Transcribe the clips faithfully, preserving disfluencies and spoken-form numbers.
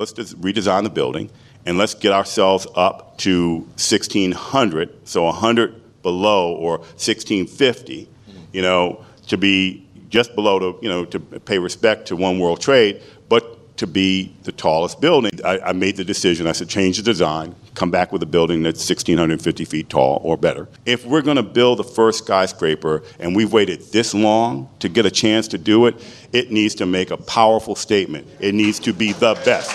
let's just redesign the building, and let's get ourselves up to sixteen hundred, so one hundred below, or sixteen fifty, you know, to be just below the, you know, to pay respect to One World Trade, but to be the tallest building. I, I made the decision, I said, change the design, come back with a building that's one thousand six hundred fifty feet tall or better. If we're gonna build the first skyscraper, and we've waited this long to get a chance to do it, it needs to make a powerful statement. It needs to be the best.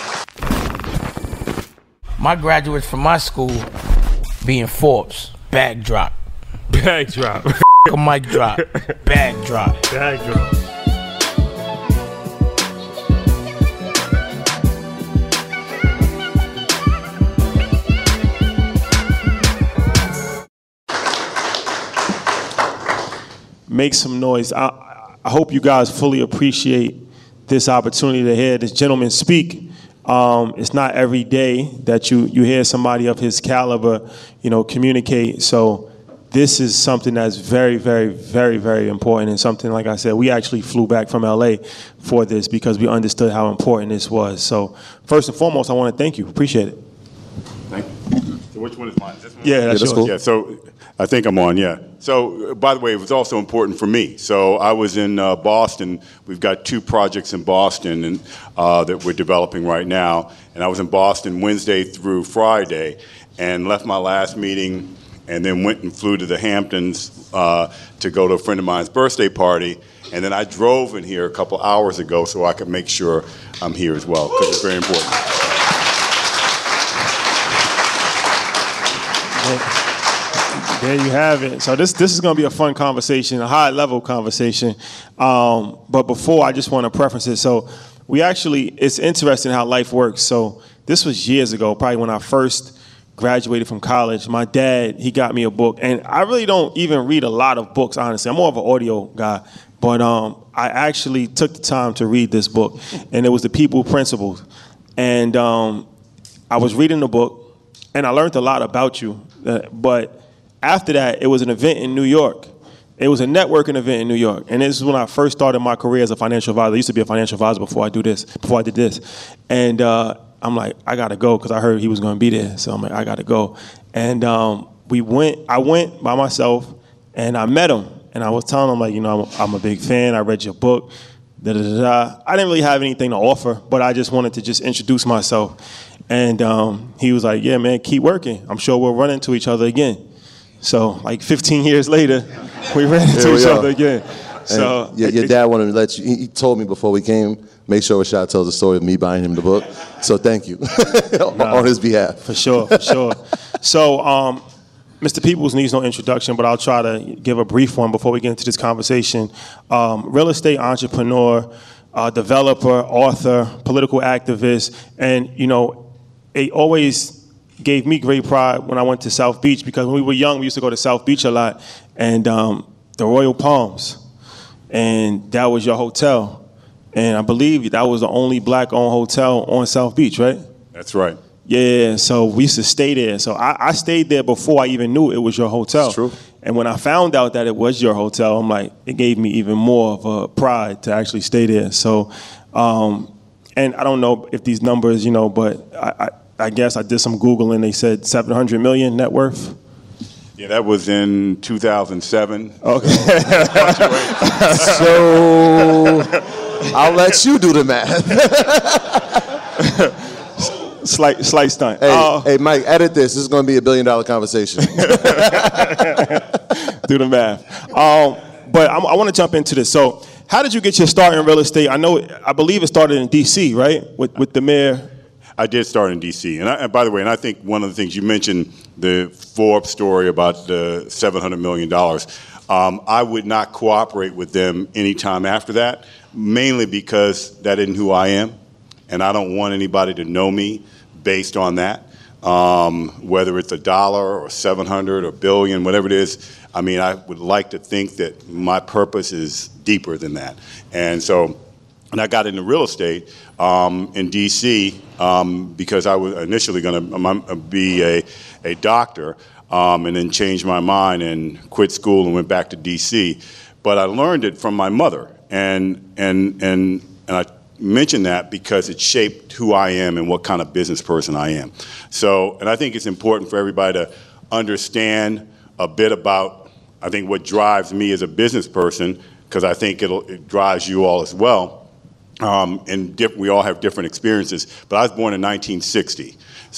My graduates from my school being Forbes, bag drop. Bag drop. A mic drop, bag drop. Bag drop. Make some noise. I, I hope you guys fully appreciate this opportunity to hear this gentleman speak. Um, it's not every day that you, you hear somebody of his caliber, you know, communicate. So this is something that's very, very, very, very important, and something, like I said, we actually flew back from L A for this because we understood how important this was. So first and foremost, I want to thank you. Appreciate it. Thank you. So which one is mine? This one? Yeah, that's, yeah, yours. Cool. Yeah, so I think I'm on, yeah. So, by the way, it was also important for me. So I was in uh, Boston. We've got two projects in Boston and, uh, that we're developing right now. And I was in Boston Wednesday through Friday and left my last meeting and then went and flew to the Hamptons uh, to go to a friend of mine's birthday party. And then I drove in here a couple hours ago so I could make sure I'm here as well, because it's very important. There you have it. So this this is going to be a fun conversation, a high-level conversation. Um, but before, I just want to preference it. So we actually, it's interesting how life works. So this was years ago, probably when I first graduated from college. My dad, he got me a book. And I really don't even read a lot of books, honestly. I'm more of an audio guy. But um, I actually took the time to read this book. And it was The People Principles. And um, I was reading the book, and I learned a lot about you. Uh, but after that, it was an event in New York. It was a networking event in New York. And this is when I first started my career as a financial advisor. I used to be a financial advisor before I do this, before I did this. And uh, I'm like, I gotta go, because I heard he was gonna be there. So I'm like, I gotta go. And um, we went, I went by myself, and I met him. And I was telling him, like, you know, I'm, I'm a big fan. I read your book. Da, da, da, da. I didn't really have anything to offer, but I just wanted to just introduce myself. And um, he was like, yeah, man, keep working. I'm sure we'll run into each other again. So, like fifteen years later, we ran into we each are. other again. So, your, your dad wanted to let you, he told me before we came, make sure Rashad tells the story of me buying him the book. So thank you nah, on his behalf. For sure, for sure. So, um, Mister Peoples needs no introduction, but I'll try to give a brief one before we get into this conversation. Um, real estate entrepreneur, uh, developer, author, political activist, and, you know, it always gave me great pride when I went to South Beach, because when we were young, we used to go to South Beach a lot, and um, the Royal Palms, and that was your hotel. And I believe that was the only black-owned hotel on South Beach, right? That's right. Yeah, so we used to stay there. So I, I stayed there before I even knew it was your hotel. It's true. And when I found out that it was your hotel, I'm like, it gave me even more of a pride to actually stay there. So, um, and I don't know if these numbers, you know, but I, I I guess I did some Googling. They said seven hundred million net worth. Yeah, that was in two thousand seven. Okay. So I'll let you do the math. slight, slight stunt. Hey, uh, hey, Mike, edit this. This is going to be a billion dollar conversation. Do the math. Um, but I'm, I want to jump into this. So, how did you get your start in real estate? I know, I believe it started in D C, right? With with the mayor. I did start in D C, and, I, and by the way, and I think one of the things you mentioned, the Forbes story about the seven hundred million dollars, um, I would not cooperate with them anytime after that, mainly because that isn't who I am, and I don't want anybody to know me based on that, um, whether it's a dollar or seven hundred or billion, whatever it is. I mean, I would like to think that my purpose is deeper than that, and so. And I got into real estate um, in D C um, because I was initially going to be a, a doctor um, and then changed my mind and quit school and went back to D C. But I learned it from my mother, and and and and I mention that because it shaped who I am and what kind of business person I am. So, and I think it's important for everybody to understand a bit about, I think, what drives me as a business person, because I think it'll, it drives you all as well. Um, and diff- we all have different experiences. But I was born in nineteen sixty.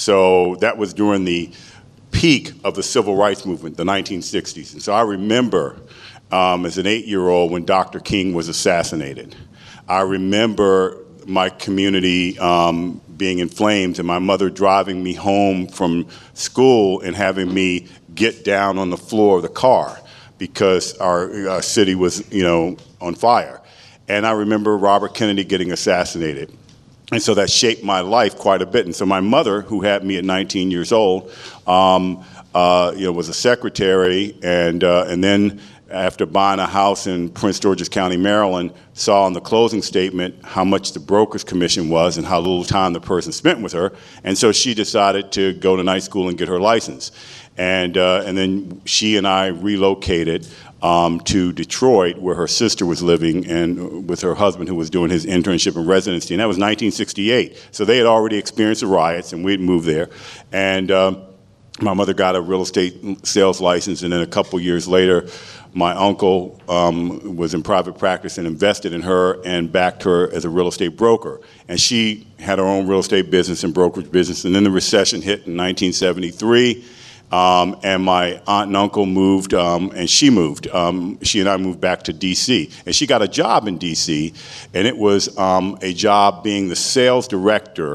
So that was during the peak of the civil rights movement, the nineteen sixties. And so I remember um, as an eight-year-old when Doctor King was assassinated. I remember my community um, being in flames and my mother driving me home from school and having me get down on the floor of the car because our, our city was, you know, on fire. And I remember Robert Kennedy getting assassinated. And so that shaped my life quite a bit. And so my mother, who had me at nineteen years old, um, uh, you know, was a secretary, and uh, and then after buying a house in Prince George's County, Maryland, saw in the closing statement how much the broker's commission was and how little time the person spent with her. And so she decided to go to night school and get her license. And uh, and then she and I relocated um, to Detroit, where her sister was living, and with her husband, who was doing his internship and residency. And that was nineteen sixty-eight. So they had already experienced the riots, and we'd moved there. And um, my mother got a real estate sales license, and then a couple years later, my uncle um, was in private practice and invested in her and backed her as a real estate broker. And she had her own real estate business and brokerage business. And then the recession hit in nineteen seventy-three. Um, and my aunt and uncle moved, um, and she moved. Um, she and I moved back to D C. And she got a job in D C, and it was um, a job being the sales director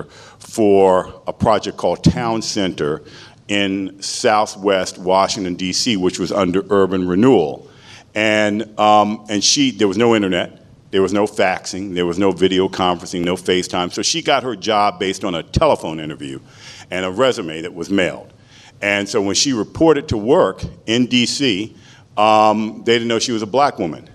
for a project called Town Center in Southwest Washington, D C, which was under urban renewal. And um, and she, there was no internet, there was no faxing, there was no video conferencing, no FaceTime. So she got her job based on a telephone interview and a resume that was mailed. And so when she reported to work in D C, um, they didn't know she was a black woman.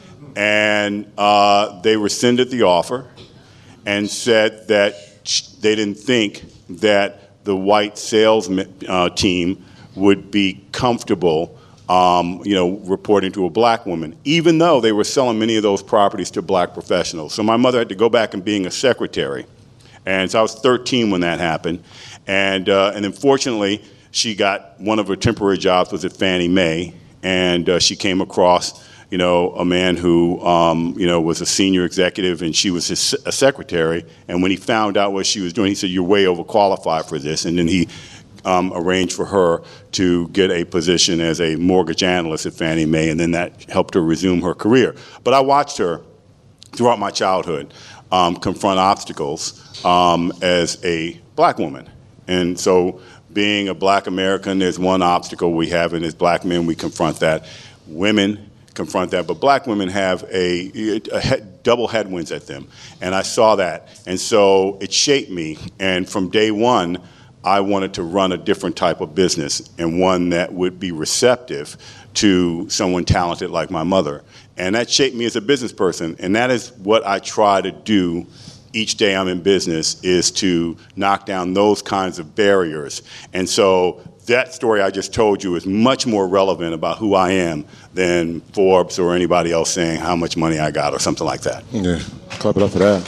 And uh, they rescinded the offer and said that sh- they didn't think that the white sales uh, team would be comfortable um, you know, reporting to a black woman, even though they were selling many of those properties to black professionals. So my mother had to go back and being a secretary. And so I was thirteen when that happened. And, uh, and then fortunately, she got one of her temporary jobs was at Fannie Mae, and uh, she came across, you know, a man who, um, you know, was a senior executive, and she was his a secretary. And when he found out what she was doing, he said, "You're way overqualified for this." And then he um, arranged for her to get a position as a mortgage analyst at Fannie Mae, and then that helped her resume her career. But I watched her throughout my childhood um, confront obstacles um, as a black woman, and so. Being a black American, there's one obstacle we have, and as black men, we confront that. Women confront that, but black women have a, a he, double headwinds at them, and I saw that, and so it shaped me. And from day one, I wanted to run a different type of business, and one that would be receptive to someone talented like my mother, and that shaped me as a business person. And that is what I try to do. Each day I'm in business is to knock down those kinds of barriers. And so that story I just told you is much more relevant about who I am than Forbes or anybody else saying how much money I got or something like that. Yeah, clap it up for that.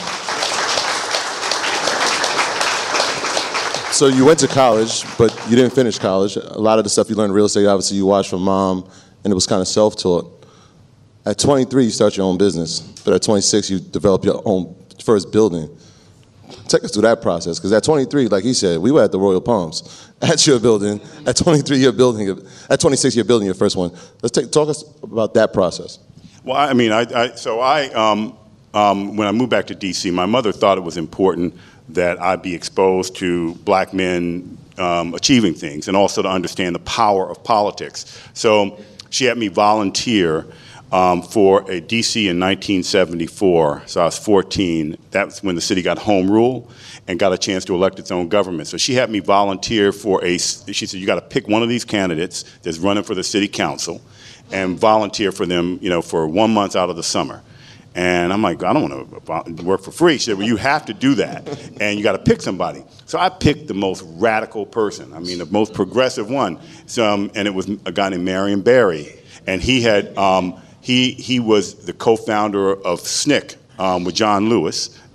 So you went to college, but you didn't finish college. A lot of the stuff you learned in real estate, obviously you watched from mom, and it was kind of self-taught. At twenty-three, you start your own business, but at twenty-six, you develop your own first building. Take us through that process, because at twenty-three, like he said, we were at the Royal Palms. At your building, at twenty-three, you're building, at twenty-six, you're building your first one. Let's take, talk us about that process. Well, I mean, I, I so I, um, um, when I moved back to D C, my mother thought it was important that I be exposed to black men um, achieving things, and also to understand the power of politics. So she had me volunteer Um, for a D C in nineteen seventy-four, so I was fourteen. That's when the city got home rule and got a chance to elect its own government. So she had me volunteer for a, she said, you got to pick one of these candidates that's running for the city council and volunteer for them, you know, for one month out of the summer. And I'm like, I don't want to work for free. She said, well, you have to do that, and you got to pick somebody. So I picked the most radical person, I mean, the most progressive one. So, um, and it was a guy named Marion Barry, and he had, um, He he was the co-founder of S N C C um, with John Lewis,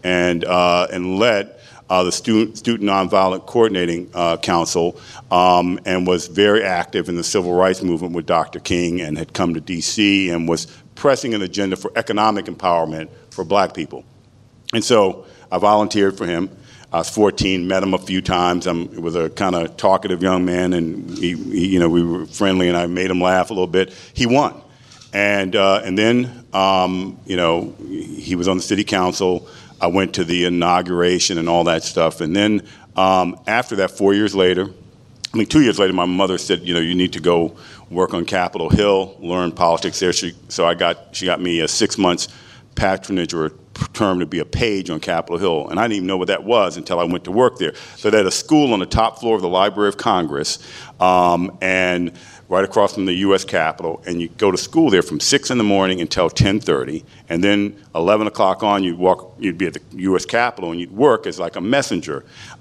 and uh, and led uh, the Student Student Nonviolent Coordinating uh, Council, um, and was very active in the civil rights movement with Doctor King, and had come to D C and was pressing an agenda for economic empowerment for black people. And so I volunteered for him. I was fourteen, met him a few times. I was a kind of talkative young man, and he, he, you know, we were friendly, and I made him laugh a little bit. He won, and uh, and then um, you know, he was on the city council. I went to the inauguration and all that stuff, and then um, after that, four years later, I mean, two years later, my mother said, you know, you need to go work on Capitol Hill, learn politics there. She, so I got, she got me a six months patronage or a term to be a page on Capitol Hill, and I didn't even know what that was until I went to work there. So they had a school on the top floor of the Library of Congress, um, and right across from the U S Capitol, and you go to school there from six in the morning until ten thirty, and then eleven o'clock on, you'd walk, you'd be at the U S Capitol, and you'd work as like a messenger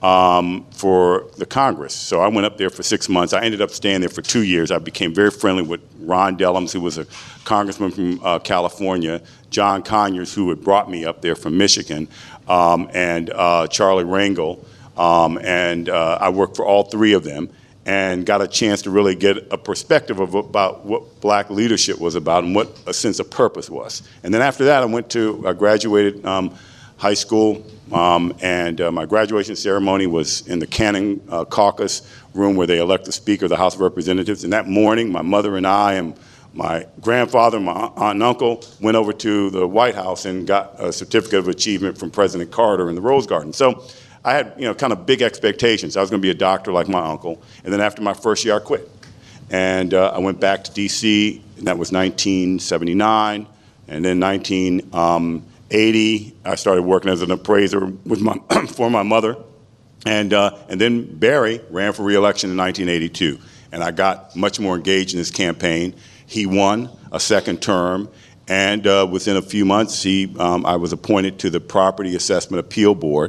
um, for the Congress. So I went up there for six months. I ended up staying there for two years. I became very friendly with Ron Dellums, who was a congressman from uh, California, John Conyers, who had brought me up there from Michigan, um, and uh, Charlie Rangel, um, and uh, I worked for all three of them, and got a chance to really get a perspective of about what black leadership was about and what a sense of purpose was. And then after that, I went to, I graduated um, high school, um, and uh, my graduation ceremony was in the Cannon uh, Caucus room where they elect the Speaker of the House of Representatives. And that morning, my mother and I and my grandfather, my aunt and uncle went over to the White House and got a certificate of achievement from President Carter in the Rose Garden. So I had, you know, kind of big expectations. I was going to be a doctor like my uncle. And then after my first year, I quit. And uh, I went back to D C, and that was nineteen seventy-nine. And then nineteen eighty, I started working as an appraiser with my for my mother. And, uh, and then Barry ran for re-election in nineteen eighty-two. And I got much more engaged in his campaign. He won a second term. And uh, within a few months, he, um, I was appointed to the Property Assessment Appeal Board,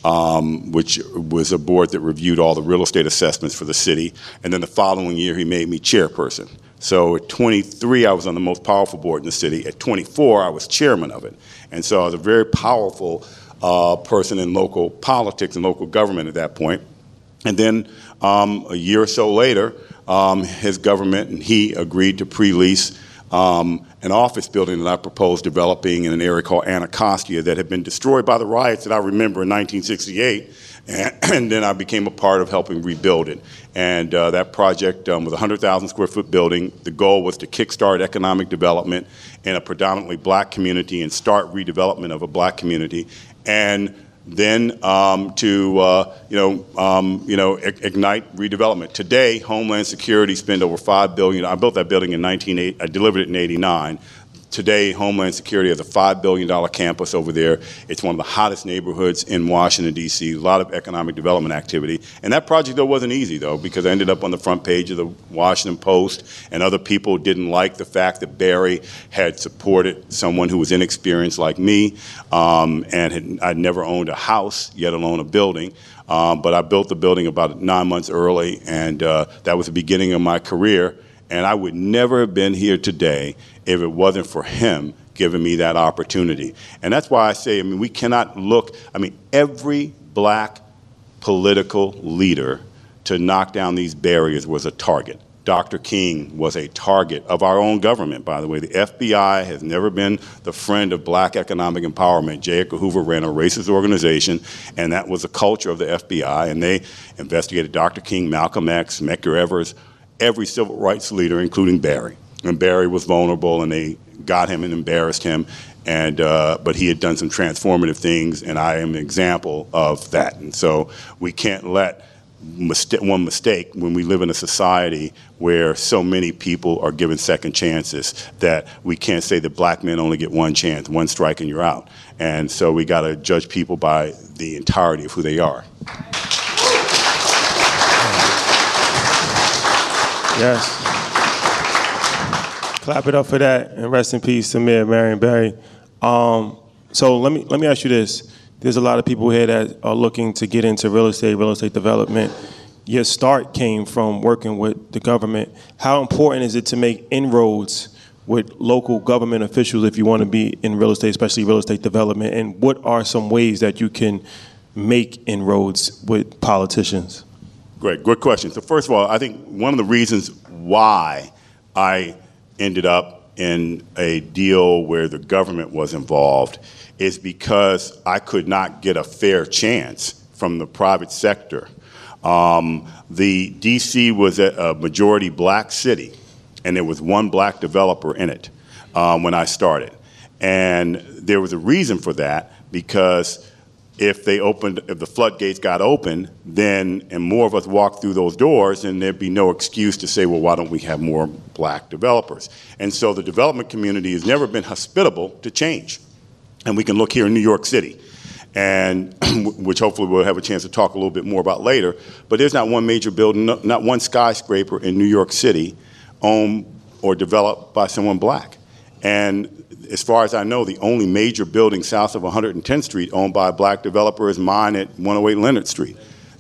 um, which was a board that reviewed all the real estate assessments for the city. And then the following year, he made me chairperson. So at twenty-three, I was on the most powerful board in the city. At twenty-four, I was chairman of it. And so I was a very powerful uh, person in local politics and local government at that point. And then um, a year or so later, um, his government and he agreed to pre-lease Um, an office building that I proposed developing in an area called Anacostia that had been destroyed by the riots that I remember in nineteen sixty-eight, and, and then I became a part of helping rebuild it. And uh, that project um, was a one hundred thousand square foot building. The goal was to kickstart economic development in a predominantly black community and start redevelopment of a black community. And then um, to uh, you know um, you know ignite redevelopment. Today, Homeland Security spent over five billion dollars. I built that building in nineteen eighty. I delivered it in eighty-nine. Today, Homeland Security has a five billion dollar campus over there. It's one of the hottest neighborhoods in Washington, D C, a lot of economic development activity. And that project, though, wasn't easy, though, because I ended up on the front page of the Washington Post, and other people didn't like the fact that Barry had supported someone who was inexperienced like me, um, and had, I'd never owned a house, yet alone a building. Um, but I built the building about nine months early, and uh, that was the beginning of my career. And I would never have been here today if it wasn't for him giving me that opportunity. And that's why I say, I mean, we cannot look, I mean, every black political leader to knock down these barriers was a target. Doctor King was a target of our own government, by the way. The F B I has never been the friend of black economic empowerment. J. Edgar Hoover ran a racist organization, and that was the culture of the F B I, and they investigated Doctor King, Malcolm X, Medgar Evers, every civil rights leader, including Barry. And Barry was vulnerable, and they got him and embarrassed him. And uh, but he had done some transformative things, and I am an example of that. And so we can't let mistake, one mistake when we live in a society where so many people are given second chances, that we can't say that black men only get one chance, one strike, and you're out. And so we got to judge people by the entirety of who they are. Yes. Clap it up for that, and rest in peace to Mayor Marion Barry. Um, so let me let me ask you this: there's a lot of people here that are looking to get into real estate, real estate development. Your start came from working with the government. How important is it to make inroads with local government officials if you want to be in real estate, especially real estate development? And what are some ways that you can make inroads with politicians? Great, good question. So first of all, I think one of the reasons why I ended up in a deal where the government was involved is because I could not get a fair chance from the private sector. Um, the D C was a, a majority black city, and there was one black developer in it um, when I started. And there was a reason for that, because if they opened, if the floodgates got open, then, and more of us walked through those doors, then there'd be no excuse to say, well, why don't we have more black developers? And so the development community has never been hospitable to change. And we can look here in New York City, and which hopefully we'll have a chance to talk a little bit more about later, but there's not one major building, not one skyscraper in New York City owned or developed by someone black. And as far as I know, the only major building south of one hundred tenth Street owned by a black developer is mine at one oh eight Leonard Street.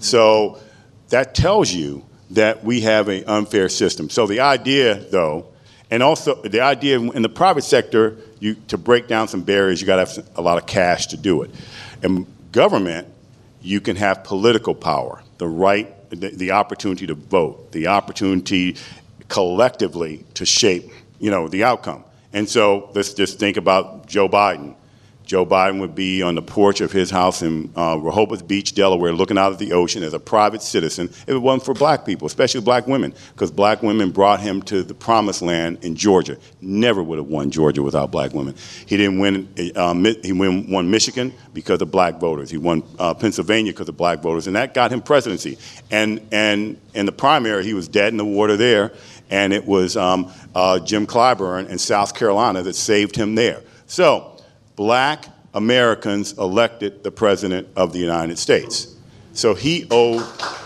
So that tells you that we have an unfair system. So the idea, though, and also the idea in the private sector, you, to break down some barriers, you got to have a lot of cash to do it. In government, you can have political power, the right, the, the opportunity to vote, the opportunity collectively to shape, you know, the outcome. And so let's just think about Joe Biden. Joe Biden would be on the porch of his house in uh, Rehoboth Beach, Delaware, looking out at the ocean as a private citizen if it wasn't for black people, especially black women, because black women brought him to the promised land in Georgia. Never would have won Georgia without black women. He didn't win, uh, he won, won Michigan because of black voters. He won uh, Pennsylvania because of black voters, and that got him presidency. And, and in the primary, he was dead in the water there, and it was um, uh, Jim Clyburn in South Carolina that saved him there. So, black Americans elected the President of the United States. So he owed,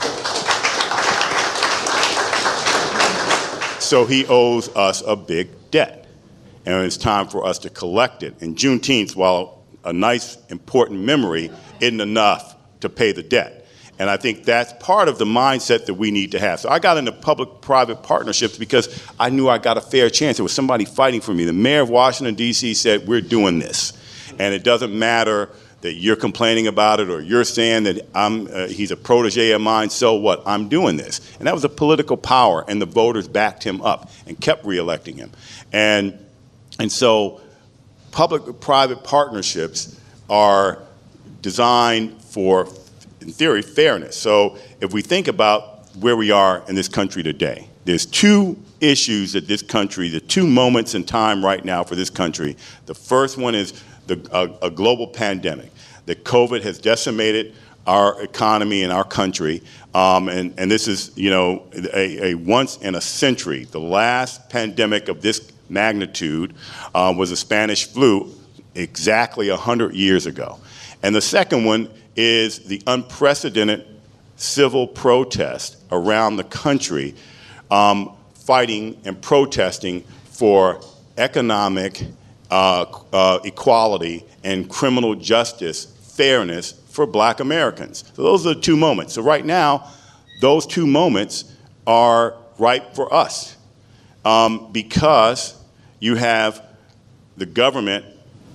so he owes us a big debt. And it's time for us to collect it. And Juneteenth, while a nice, important memory, isn't enough to pay the debt. And I think that's part of the mindset that we need to have. So I got into public-private partnerships because I knew I got a fair chance. There was somebody fighting for me. The mayor of Washington, D C said, we're doing this. And it doesn't matter that you're complaining about it or you're saying that I'm, uh, he's a protege of mine, so what? I'm doing this. And that was a political power, and the voters backed him up and kept reelecting him. And, and so public-private partnerships are designed for, in theory, fairness. So if we think about where we are in this country today, there's two issues that this country, the two moments in time right now for this country. The first one is the, a, a global pandemic. That COVID has decimated our economy and our country, um, and, and this is, you know, a, a once in a century. The last pandemic of this magnitude uh, was the Spanish flu exactly one hundred years ago. And the second one is the unprecedented civil protest around the country, um, fighting and protesting for economic uh, uh, equality and criminal justice fairness for black Americans. So those are the two moments. So right now, those two moments are ripe for us um, because you have the government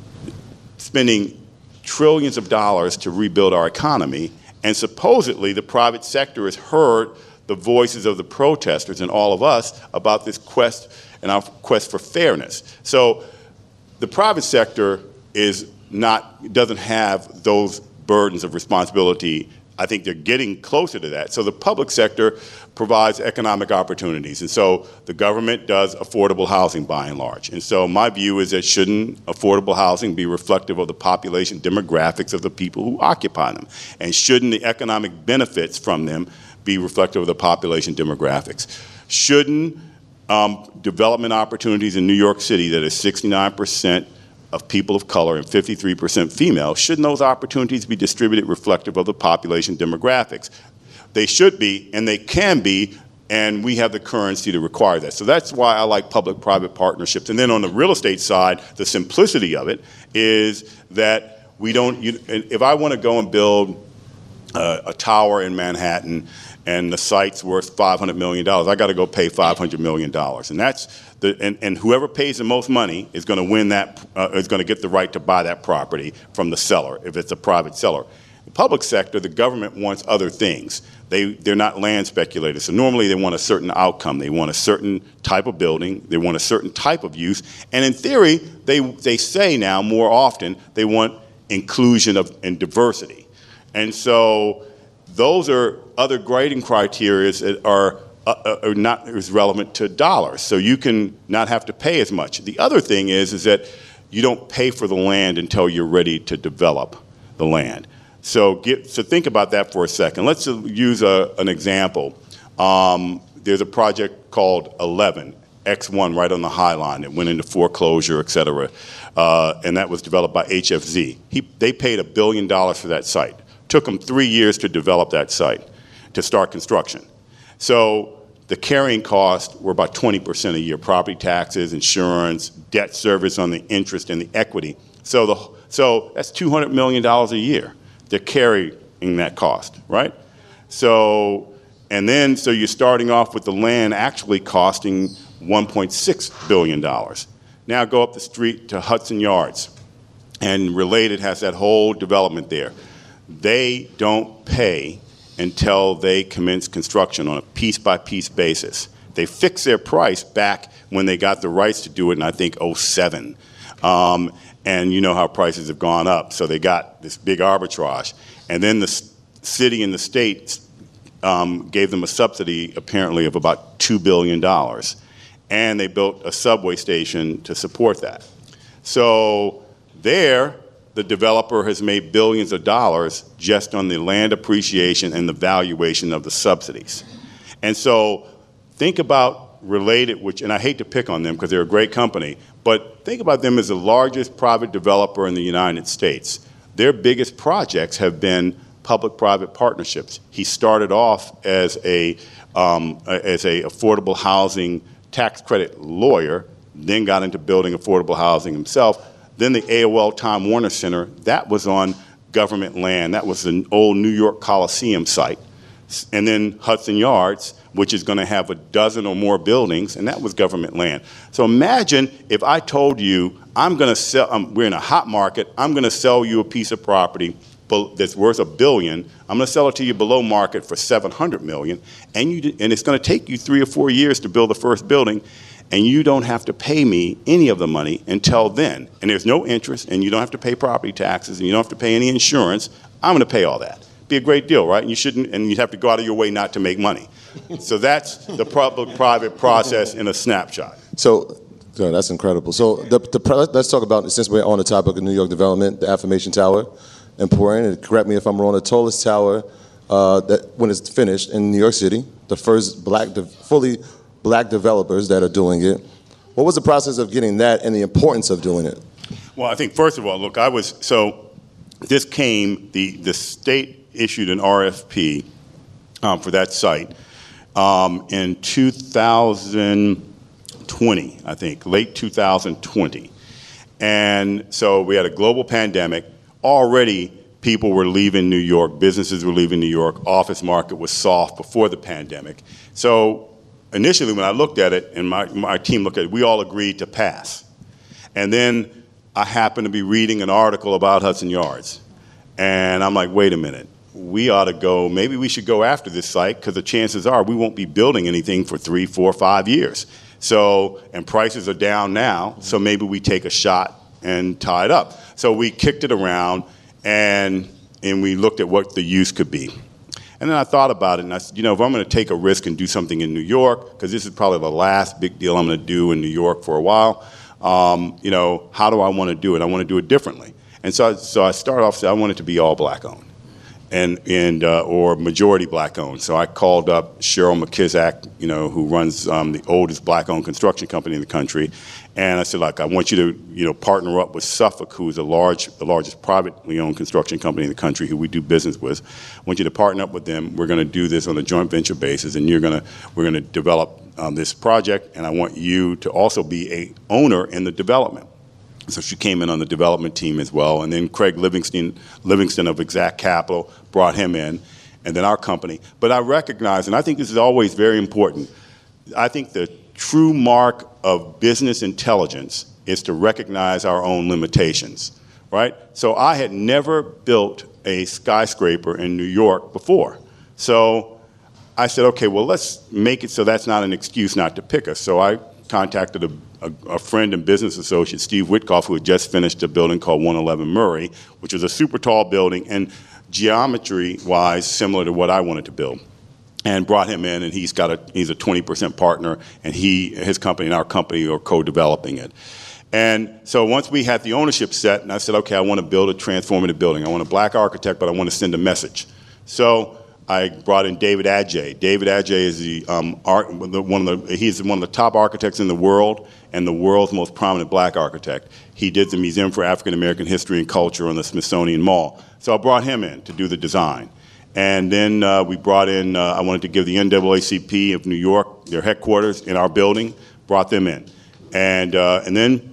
spending trillions of dollars to rebuild our economy, and supposedly the private sector has heard the voices of the protesters and all of us about this quest and our quest for fairness. So the private sector is not, doesn't have those burdens of responsibility. I think they're getting closer to that. So the public sector provides economic opportunities. And so the government does affordable housing by and large. And so my view is that shouldn't affordable housing be reflective of the population demographics of the people who occupy them? And shouldn't the economic benefits from them be reflective of the population demographics? Shouldn't um, development opportunities in New York City that is sixty-nine percent of people of color and fifty-three percent female, shouldn't those opportunities be distributed reflective of the population demographics? They should be, and they can be, and we have the currency to require that. So that's why I like public-private partnerships. And then on the real estate side, the simplicity of it is that we don't, you, if I want to go and build uh, a tower in Manhattan, and the site's worth five hundred million dollars. I got to go pay five hundred million dollars, and that's the and, and whoever pays the most money is going to win that uh, is going to get the right to buy that property from the seller if it's a private seller. The public sector, the government wants other things. They they're not land speculators, so normally they want a certain outcome. They want a certain type of building. They want a certain type of use, and in theory, they they say now more often they want inclusion of and diversity, and so those are other grading criteria that are, uh, are not as relevant to dollars. So you can not have to pay as much. The other thing is, is that you don't pay for the land until you're ready to develop the land. So, get, so think about that for a second. Let's use a, an example. Um, there's a project called eleven, X one, right on the High Line. It went into foreclosure, et cetera, uh, and that was developed by H F Z. He, they paid a billion dollars for that site. Took them three years to develop that site, to start construction. So the carrying costs were about twenty percent a year, property taxes, insurance, debt service on the interest and the equity. So, the, so that's two hundred million dollars a year. They're carrying that cost, right? So, and then, so you're starting off with the land actually costing one point six billion dollars. Now go up the street to Hudson Yards, and Related has that whole development there. They don't pay until they commence construction on a piece-by-piece basis. They fix their price back when they got the rights to do it in, I think, oh seven. Um, and you know how prices have gone up, so they got this big arbitrage. And then the s- city and the state um, gave them a subsidy, apparently, of about two billion dollars. And they built a subway station to support that. So there, the developer has made billions of dollars just on the land appreciation and the valuation of the subsidies. And so think about Related, which, and I hate to pick on them because they're a great company, but think about them as the largest private developer in the United States. Their biggest projects have been public-private partnerships. He started off as a, um, as a affordable housing tax credit lawyer, then got into building affordable housing himself. Then the A O L Time Warner Center, that was on government land. That was an old New York Coliseum site. And then Hudson Yards, which is going to have a dozen or more buildings, and that was government land. So imagine if I told you, I'm going to sell, um, we're in a hot market, I'm going to sell you a piece of property that's worth a billion. I'm going to sell it to you below market for seven hundred million, and you and it's going to take you three or four years to build the first building, and you don't have to pay me any of the money until then. And there's no interest, and you don't have to pay property taxes, and you don't have to pay any insurance. I'm going to pay all that. Be a great deal, right? And you shouldn't, and you'd have to go out of your way not to make money. So that's the public-private process in a snapshot. So, yeah, that's incredible. So the, the, let's talk about, since we're on the topic of New York development, the Affirmation Tower. Important, and correct me if I'm wrong, the tallest tower uh, that when it's finished in New York City, the first black, de- fully black developers that are doing it. What was the process of getting that and the importance of doing it? Well, I think first of all, look, I was, so this came, the, the state issued an R F P um, for that site um, in two thousand twenty, I think, late two thousand twenty. And so we had a global pandemic. Already people were leaving New York, businesses were leaving New York, office market was soft before the pandemic. So initially when I looked at it and my, my team looked at it, we all agreed to pass. And then I happened to be reading an article about Hudson Yards. And I'm like, wait a minute, we ought to go, maybe we should go after this site because the chances are we won't be building anything for three, four, five years. So, and prices are down now, so maybe we take a shot and tie it up. So we kicked it around and and we looked at what the use could be. And then I thought about it and I said, you know, if I'm going to take a risk and do something in New York, because this is probably the last big deal I'm going to do in New York for a while, um, you know, how do I want to do it? I want to do it differently. And so, so I started off saying I want it to be all black owned. And, and uh, or majority black owned. So I called up Cheryl McKizak, you know, who runs um, the oldest black owned construction company in the country, and I said, like, I want you to, you know, partner up with Suffolk, who's a large, the largest privately owned construction company in the country, who we do business with. I want you to partner up with them. We're going to do this on a joint venture basis, and you're going to, we're going to develop um, this project, and I want you to also be a owner in the development. So she came in on the development team as well. And then Craig Livingston, Livingston of Exact Capital brought him in, and then our company. But I recognize, and I think this is always very important, I think the true mark of business intelligence is to recognize our own limitations, right? So I had never built a skyscraper in New York before. So I said, okay, well, let's make it so that's not an excuse not to pick us. So I contacted a, a, a friend and business associate, Steve Witkoff, who had just finished a building called one eleven Murray, which was a super tall building and geometry-wise similar to what I wanted to build. And brought him in, and he's got a he's a twenty percent partner, and he his company and our company are co-developing it. And so once we had the ownership set, and I said, okay, I want to build a transformative building. I want a black architect, but I want to send a message. So I brought in David Adjaye. David Adjaye is the um, art, one of the he's one of the top architects in the world and the world's most prominent black architect. He did the Museum for African American History and Culture on the Smithsonian Mall. So I brought him in to do the design. And then uh, we brought in, uh, I wanted to give the N double A C P of New York their headquarters in our building, brought them in. And, uh, and then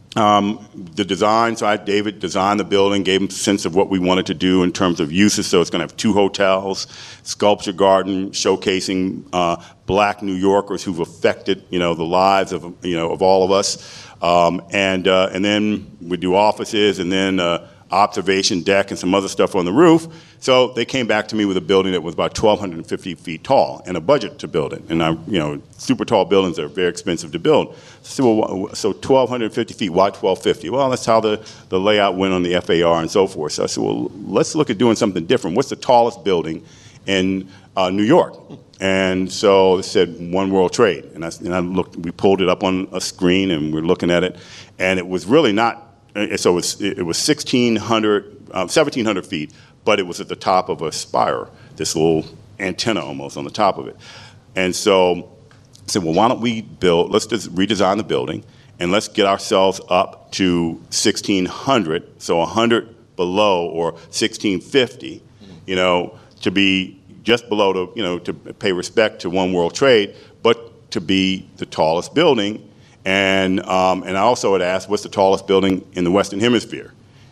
um, the design, so I, David designed the building, gave him a sense of what we wanted to do in terms of uses. So it's going to have two hotels, sculpture garden, showcasing uh, black New Yorkers who've affected, you know, the lives of, you know, of all of us. Um, and, uh, and then we do offices, and then uh, observation deck and some other stuff on the roof. So they came back to me with a building that was about twelve fifty feet tall and a budget to build it. And I, you know, super tall buildings are very expensive to build. So, well, so twelve fifty feet, why twelve fifty? Well, that's how the, the layout went on the F A R and so forth. So I said, well, let's look at doing something different. What's the tallest building in uh, New York? And so they said One World Trade. And I, and I looked, we pulled it up on a screen and we're looking at it. And it was really not, so it was, it was sixteen hundred, um, seventeen hundred feet, but it was at the top of a spire, this little antenna almost on the top of it. And so I said, well, why don't we build, let's just redesign the building, and let's get ourselves up to sixteen hundred, so one hundred below, or sixteen fifty, you know, to be just below, to, you know, to pay respect to One World Trade, but to be the tallest building. And, um, and I also had asked, what's the tallest building in the Western Hemisphere?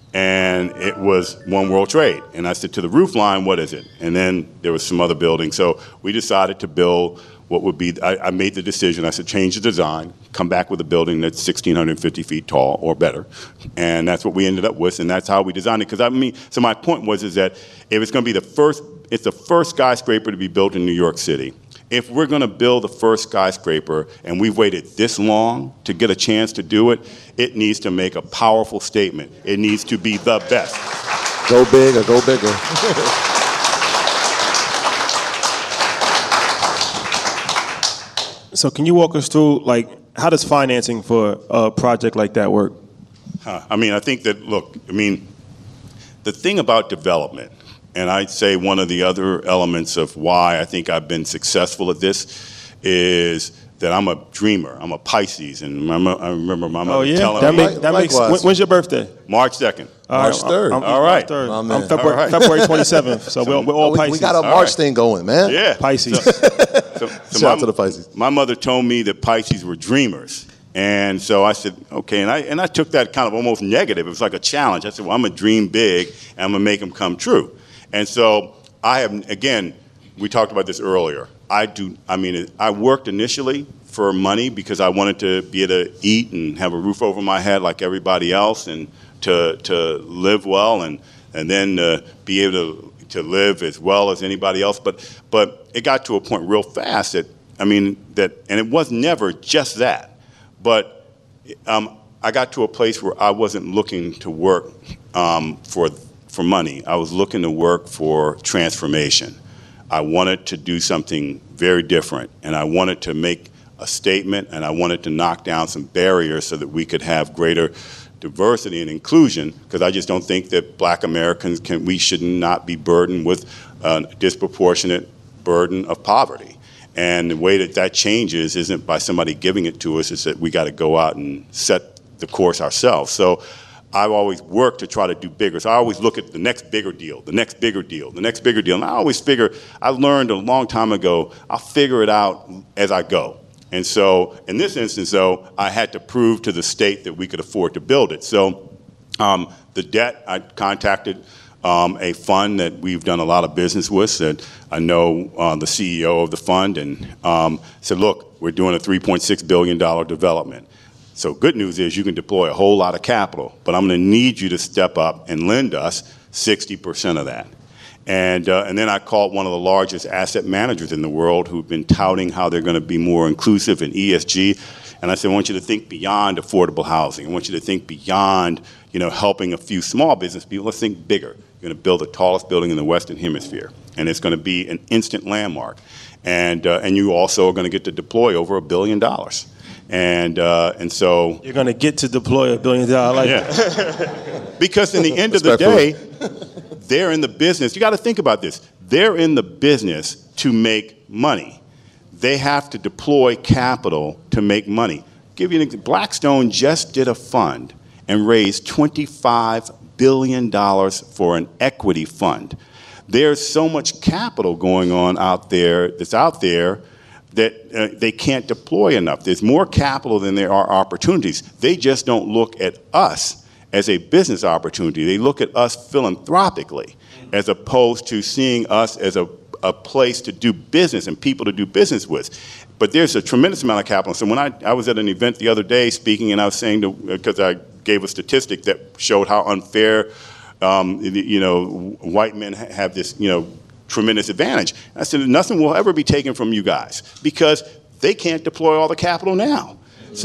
And it was One World Trade. And I said, to the roof line, what is it? And then there was some other building. So we decided to build what would be, I, I made the decision, I said, change the design, come back with a building that's sixteen fifty feet tall or better. And that's what we ended up with, and that's how we designed it. Because I mean, so my point was is that if it's going to be the first, it's the first skyscraper to be built in New York City. If we're going to build the first skyscraper and we've waited this long to get a chance to do it, it needs to make a powerful statement. It needs to be the best. Go big or go bigger. So can you walk us through, like, how does financing for a project like that work? Huh. I mean, I think that, look, I mean, the thing about development, and I'd say one of the other elements of why I think I've been successful at this is that I'm a dreamer. I'm a Pisces, and my, I remember my mother Oh yeah, telling that, me make, that makes. When, when's your birthday? March second. March third. I'm, I'm, All right. third. My I'm man. February, All right. February twenty-seventh. So we're, we're all Oh, we, Pisces. we got a All March right. thing going, man. Yeah. Pisces. So, so, so Shout my, out to the Pisces. My mother told me that Pisces were dreamers. And so I said, okay, and I and I took that kind of almost negative. It was like a challenge. I said, well, I'm gonna dream big, and I'm gonna make them come true. And so I have, again, we talked about this earlier. I do, I mean, I worked initially for money because I wanted to be able to eat and have a roof over my head like everybody else, and to to live well, and and then uh, be able to to live as well as anybody else. But but it got to a point real fast that, I mean, that, and it was never just that. But um, I got to a place where I wasn't looking to work um, for for money. I was looking to work for transformation. I wanted to do something very different, and I wanted to make a statement, and I wanted to knock down some barriers so that we could have greater diversity and inclusion, because I just don't think that black Americans can, we should not be burdened with a disproportionate burden of poverty. And the way that that changes isn't by somebody giving it to us, it's that we got to go out and set the course ourselves. So I've always worked to try to do bigger. So I always look at the next bigger deal, the next bigger deal, the next bigger deal. And I always figure, I learned a long time ago, I'll figure it out as I go. And so in this instance, though, I had to prove to the state that we could afford to build it. So um, the debt, I contacted um, a fund that we've done a lot of business with, that I know uh, the C E O of the fund, and um, said, look, we're doing a three point six billion dollars development. So good news is you can deploy a whole lot of capital, but I'm going to need you to step up and lend us sixty percent of that. And, uh, and then I called one of the largest asset managers in the world who've been touting how they're going to be more inclusive in E S G. And I said, I want you to think beyond affordable housing. I want you to think beyond, you know, helping a few small business people. Let's think bigger. You're going to build the tallest building in the Western Hemisphere, and it's going to be an instant landmark. And, uh, and you also are going to get to deploy over a billion dollars. And, uh, and so... You're going to get to deploy a billion dollars. Like yeah. Because in the end of the day, they're in the business. You got to think about this. They're in the business to make money. They have to deploy capital to make money. Give you an example. Blackstone just did a fund and raised twenty-five billion dollars for an equity fund. There's so much capital going on out there that's out there that uh, they can't deploy enough. There's more capital than there are opportunities. They just don't look at us as a business opportunity. They look at us philanthropically, as opposed to seeing us as a, a place to do business and people to do business with. But there's a tremendous amount of capital. So when I, I was at an event the other day speaking, and I was saying, because I gave a statistic that showed how unfair, um, you know, white men have this, you know, tremendous advantage. I said, nothing will ever be taken from you guys, because they can't deploy all the capital now.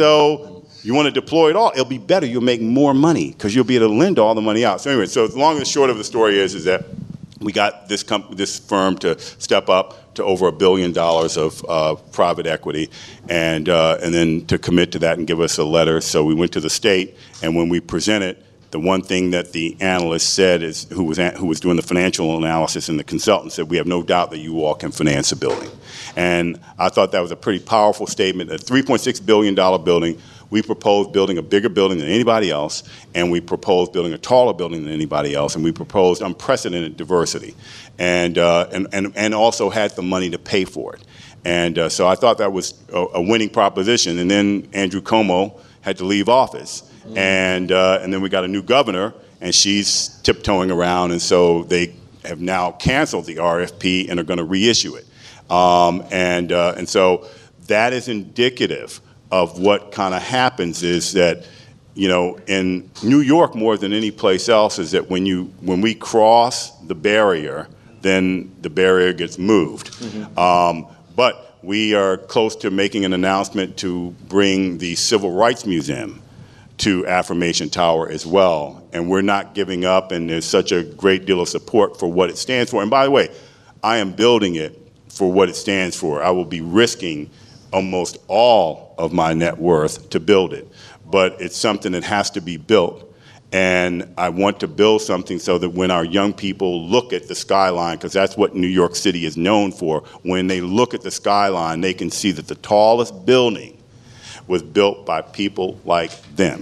So you want to deploy it all, it'll be better. You'll make more money because you'll be able to lend all the money out. So anyway, so the long and short of the story is, is that we got this, comp this firm to step up to over a billion dollars of uh, private equity, and, uh, and then to commit to that and give us a letter. So we went to the state, and when we presented, the one thing that the analyst said is, who was, who was doing the financial analysis, and the consultant said, we have no doubt that you all can finance a building. And I thought that was a pretty powerful statement. A three point six billion dollar building, we proposed building a bigger building than anybody else, and we proposed building a taller building than anybody else, and we proposed unprecedented diversity, and, uh, and, and, and also had the money to pay for it. And uh, so I thought that was a, a winning proposition. And then Andrew Cuomo had to leave office. And, uh, and then we got a new governor, and she's tiptoeing around, and so they have now canceled the R F P and are going to reissue it. Um, and, uh, and so that is indicative of what kind of happens is that, you know, in New York more than any place else, is that when, you, when we cross the barrier, then the barrier gets moved. Mm-hmm. um, but we are close to making an announcement to bring the Civil Rights Museum to Affirmation Tower as well. And we're not giving up, and there's such a great deal of support for what it stands for. And by the way, I am building it for what it stands for. I will be risking almost all of my net worth to build it. But it's something that has to be built. And I want to build something so that when our young people look at the skyline, because that's what New York City is known for, when they look at the skyline, they can see that the tallest building was built by people like them.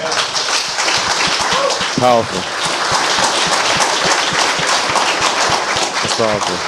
Powerful. That's powerful.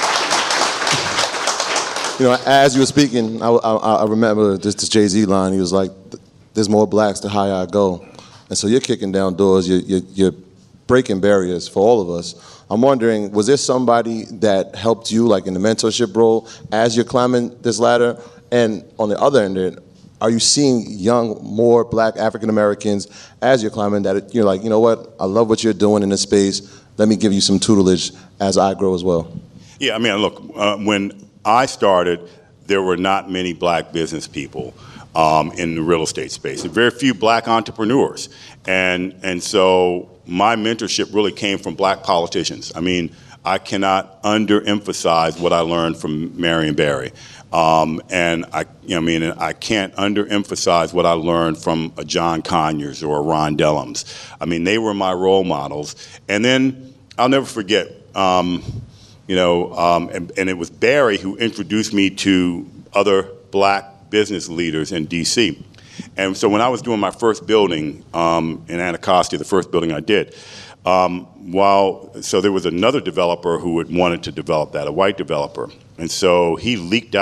You know, as you were speaking, I, I, I remember this, this Jay-Z line. He was like, there's more blacks the higher I go. And so you're kicking down doors, you're, you're, you're breaking barriers for all of us. I'm wondering, was there somebody that helped you, like in the mentorship role, as you're climbing this ladder? And on the other end, are you seeing young, more black African Americans as you're climbing that you're like, you know what, I love what you're doing in this space, let me give you some tutelage as I grow as well? Yeah, I mean, look, uh, when I started, there were not many black business people um, in the real estate space, and very few black entrepreneurs. And, and so my mentorship really came from black politicians. I mean, I cannot underemphasize what I learned from Marion Barry. Um, and I, you know, I mean, I can't underemphasize what I learned from a John Conyers or a Ron Dellums. I mean, they were my role models. And then I'll never forget, um, you know, um, and, and it was Barry who introduced me to other black business leaders in D C. And so when I was doing my first building um, in Anacostia, the first building I did, um, while, so there was another developer who had wanted to develop that, a white developer. And so he leaked out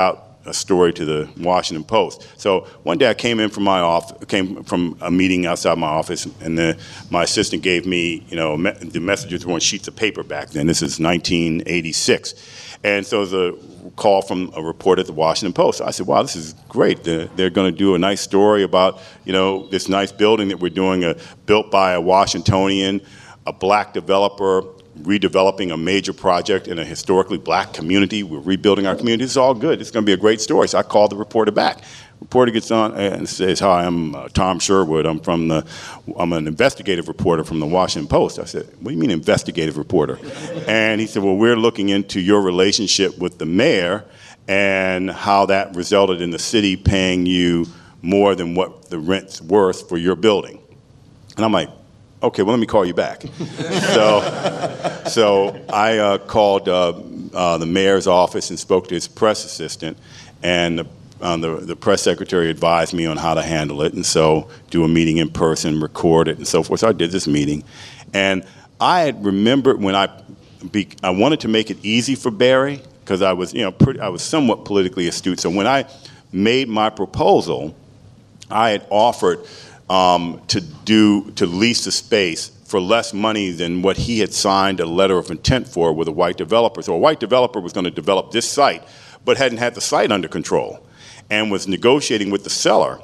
a story to the Washington Post. So one day I came in from my office, came from a meeting outside my office, and the, my assistant gave me, you know, me, the messages were on sheets of paper back then. This is nineteen eighty-six. And so it was a call from a reporter at the Washington Post. I said, wow, this is great. They're, they're going to do a nice story about, you know, this nice building that we're doing, a, built by a Washingtonian, a black developer, redeveloping a major project in a historically black community. We're rebuilding our community. It's all good. It's going to be a great story. So I called the reporter back. Reporter gets on and says, hi, I'm uh, Tom Sherwood. I'm from the, I'm an investigative reporter from the Washington Post. I said, what do you mean investigative reporter? And he said, well, we're looking into your relationship with the mayor and how that resulted in the city paying you more than what the rent's worth for your building. And I'm like, okay, well, let me call you back. so, so I uh, called uh, uh, the mayor's office and spoke to his press assistant, and the Um, the, the press secretary advised me on how to handle it, and so do a meeting in person, record it, and so forth. So I did this meeting, and I had remembered when I, be, I wanted to make it easy for Barry because I was, you know, pretty, I was somewhat politically astute. So when I made my proposal, I had offered um, to do to lease the space for less money than what he had signed a letter of intent for with a white developer. So a white developer was going to develop this site, but hadn't had the site under control, and was negotiating with the seller,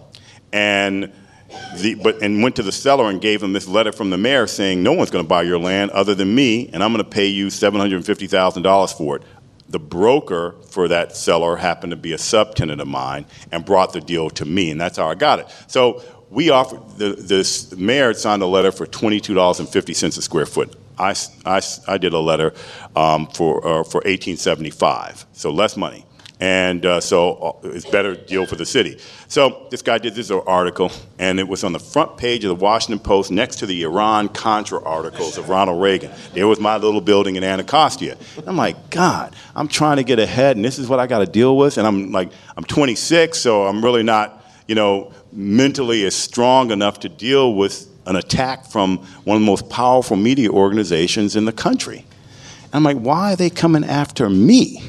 and the, but and went to the seller and gave him this letter from the mayor saying, no one's going to buy your land other than me, and I'm going to pay you seven hundred fifty thousand dollars for it. The broker for that seller happened to be a subtenant of mine and brought the deal to me, and that's how I got it. So we offered, the, the mayor had signed a letter for twenty-two dollars and fifty cents a square foot. I, I, I did a letter um, for, uh, for eighteen seventy-five, so less money. And uh, so it's a better deal for the city. So this guy did this article, and it was on the front page of the Washington Post next to the Iran-Contra articles of Ronald Reagan. There was my little building in Anacostia. And I'm like, God, I'm trying to get ahead, and this is what I got to deal with. And I'm like, I'm twenty-six, so I'm really not, you know, mentally as strong enough to deal with an attack from one of the most powerful media organizations in the country. And I'm like, why are they coming after me?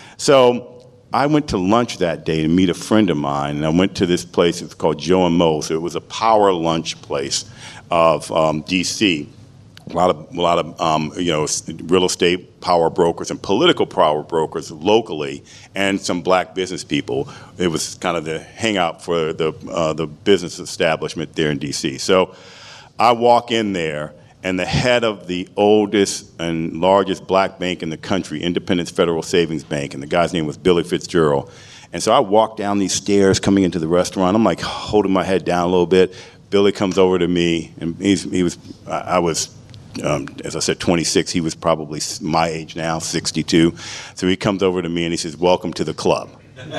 So I went to lunch that day to meet a friend of mine, and I went to this place. It's called Joe and Mo. So it was a power lunch place of um, D C. A lot of, a lot of um, you know, real estate power brokers and political power brokers locally, and some black business people. It was kind of the hangout for the uh, the business establishment there in D C. So I walk in there, and the head of the oldest and largest black bank in the country, Independence Federal Savings Bank, and the guy's name was Billy Fitzgerald. And so I walk down these stairs coming into the restaurant. I'm like holding my head down a little bit. Billy comes over to me, and he's, he was, I was, um, as I said, twenty-six. He was probably my age now, sixty-two. So he comes over to me and he says, welcome to the club.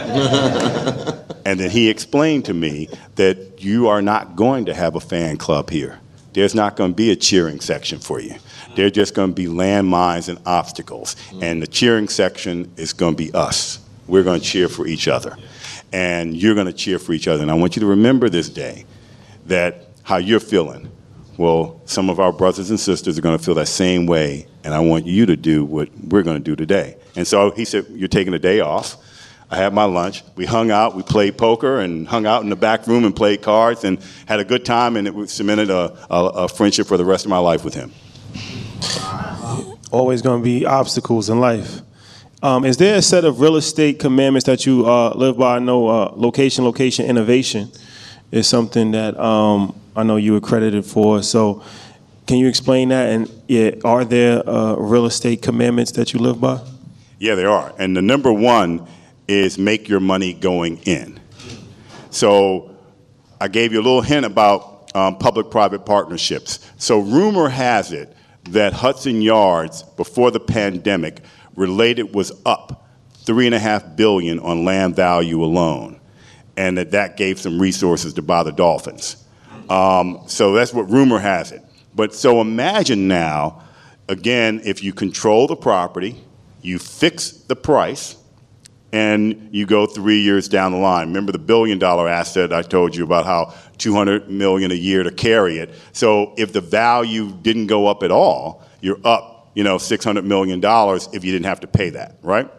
And then he explained to me that you are not going to have a fan club here. There's not going to be a cheering section for you. There's just going to be landmines and obstacles. And the cheering section is going to be us. We're going to cheer for each other. And you're going to cheer for each other. And I want you to remember this day, that how you're feeling. Well, some of our brothers and sisters are going to feel that same way. And I want you to do what we're going to do today. And so he said, you're taking a day off. I had my lunch. We hung out. We played poker and hung out in the back room and played cards and had a good time, and it cemented a, a, a friendship for the rest of my life with him. Always going to be obstacles in life. Um, is there a set of real estate commandments that you uh, live by? I know uh, location, location, innovation is something that um, I know you were credited for. So can you explain that? And yeah, are there uh, real estate commandments that you live by? Yeah, there are. And the number one is make your money going in. So I gave you a little hint about um, public-private partnerships. So rumor has it that Hudson Yards, before the pandemic, related was up three and a half billion dollars on land value alone, and that that gave some resources to buy the Dolphins. Um, so that's what rumor has it. But so imagine now, again, if you control the property, you fix the price, and you go three years down the line. Remember the billion dollar asset I told you about, how two hundred million dollars a year to carry it. So if the value didn't go up at all, you're up, you know, six hundred million dollars if you didn't have to pay that, right?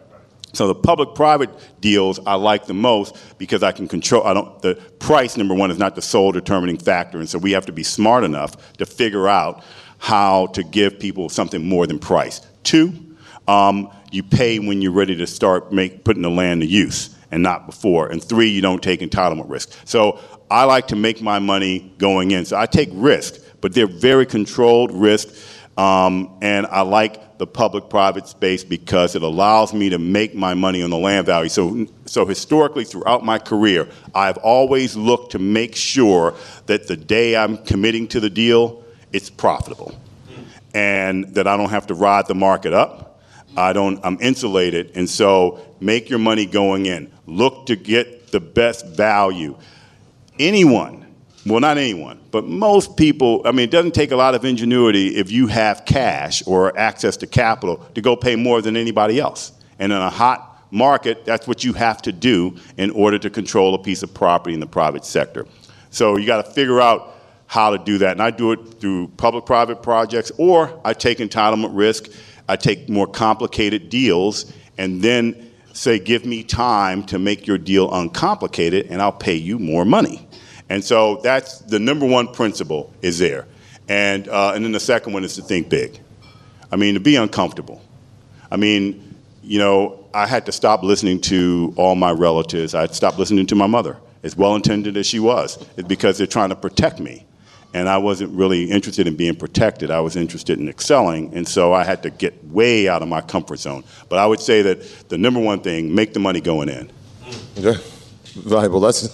So the public-private deals I like the most because I can control, I don't, the price, number one, is not the sole determining factor, and so we have to be smart enough to figure out how to give people something more than price. Two, um, you pay when you're ready to start make, putting the land to use and not before. And three, you don't take entitlement risk. So I like to make my money going in. So I take risk, but they're very controlled risk, um, and I like the public-private space because it allows me to make my money on the land value. So, so historically, throughout my career, I've always looked to make sure that the day I'm committing to the deal, it's profitable, and that I don't have to ride the market up. I don't, I'm insulated, and so make your money going in. Look to get the best value. Anyone, well, not anyone, but most people, I mean, it doesn't take a lot of ingenuity if you have cash or access to capital to go pay more than anybody else. And in a hot market, that's what you have to do in order to control a piece of property in the private sector. So you got to figure out how to do that. And I do it through public-private projects, or I take entitlement risk. I take more complicated deals and then say, give me time to make your deal uncomplicated and I'll pay you more money. And so that's the number one principle is there. And, uh, and then the second one is to think big. I mean, to be uncomfortable. I mean, you know, I had to stop listening to all my relatives. I had to stop listening to my mother, as well-intended as she was. It's because they're trying to protect me. And I wasn't really interested in being protected. I was interested in excelling, and so I had to get way out of my comfort zone. But I would say that the number one thing, make the money going in. Okay, valuable lesson.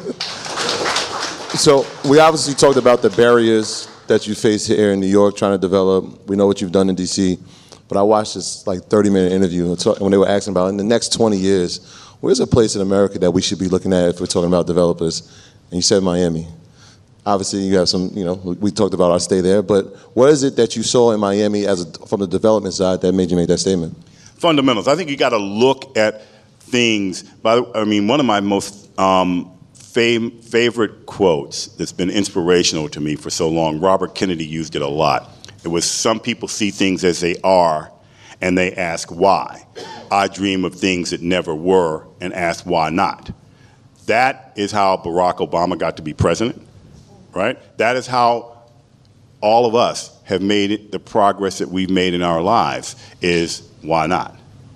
So we obviously talked about the barriers that you face here in New York trying to develop. We know what you've done in D C, but I watched this like thirty minute interview when they were asking about in the next twenty years, where's a place in America that we should be looking at if we're talking about developers? And you said Miami. Obviously, you have some, you know, we talked about our stay there, but what is it that you saw in Miami as a, from the development side that made you make that statement? Fundamentals. I think you got to look at things. By, I mean, one of my most um, fam- favorite quotes that's been inspirational to me for so long, Robert Kennedy used it a lot. It was, some people see things as they are, and they ask why. I dream of things that never were and ask why not. That is how Barack Obama got to be president. Right? That is how all of us have made it, the progress that we've made in our lives is why not?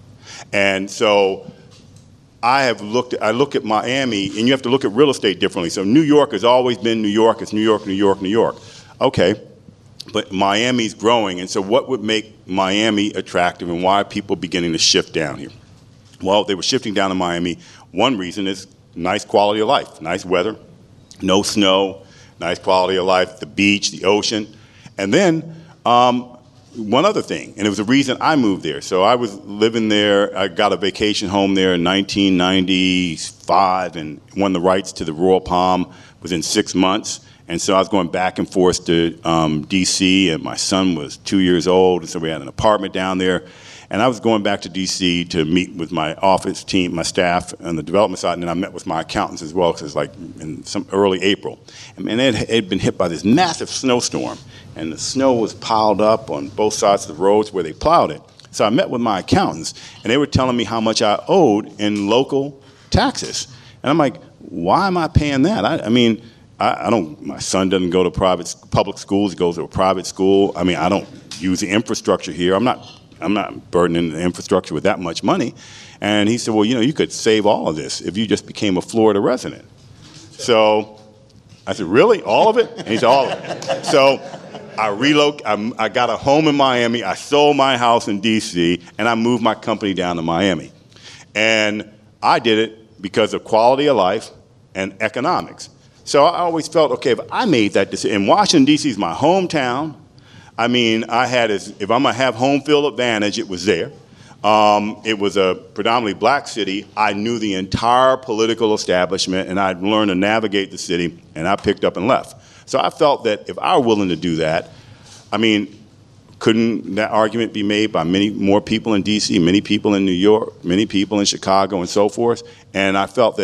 And so I have looked at, I look at Miami, and you have to look at real estate differently. So New York has always been New York. It's New York, New York, New York. Okay, but Miami's growing, and so what would make Miami attractive, and why are people beginning to shift down here? Well, they were shifting down to Miami. One reason is nice quality of life, nice weather, no snow, nice quality of life, the beach, the ocean. And then um, one other thing, and it was the reason I moved there. So I was living there, I got a vacation home there in nineteen ninety-five and won the rights to the Royal Palm within six months. And so I was going back and forth to um, D C, and my son was two years old, and so we had an apartment down there. And I was going back to D C to meet with my office team, my staff on the development side, and then I met with my accountants as well, because it was like in some early April. And man, it had been hit by this massive snowstorm, and the snow was piled up on both sides of the roads where they plowed it. So I met with my accountants, and they were telling me how much I owed in local taxes. And I'm like, why am I paying that? I, I mean, I, I don't, my son doesn't go to private, public schools, he goes to a private school. I mean, I don't use the infrastructure here. I'm not I'm not burdening the infrastructure with that much money. And he said, well, you know, you could save all of this if you just became a Florida resident. So I said, really? All of it? And he said, all of it. So I relocated, I, I got a home in Miami, I sold my house in D C, and I moved my company down to Miami. And I did it because of quality of life and economics. So I always felt, okay, if I made that decision, and Washington, D C is my hometown. I mean, I had, as, if I'm gonna have home field advantage, it was there. Um, it was a predominantly black city. I knew the entire political establishment, and I'd learned to navigate the city, and I picked up and left. So I felt that if I were willing to do that, I mean, couldn't that argument be made by many more people in D C, many people in New York, many people in Chicago, and so forth? And I felt that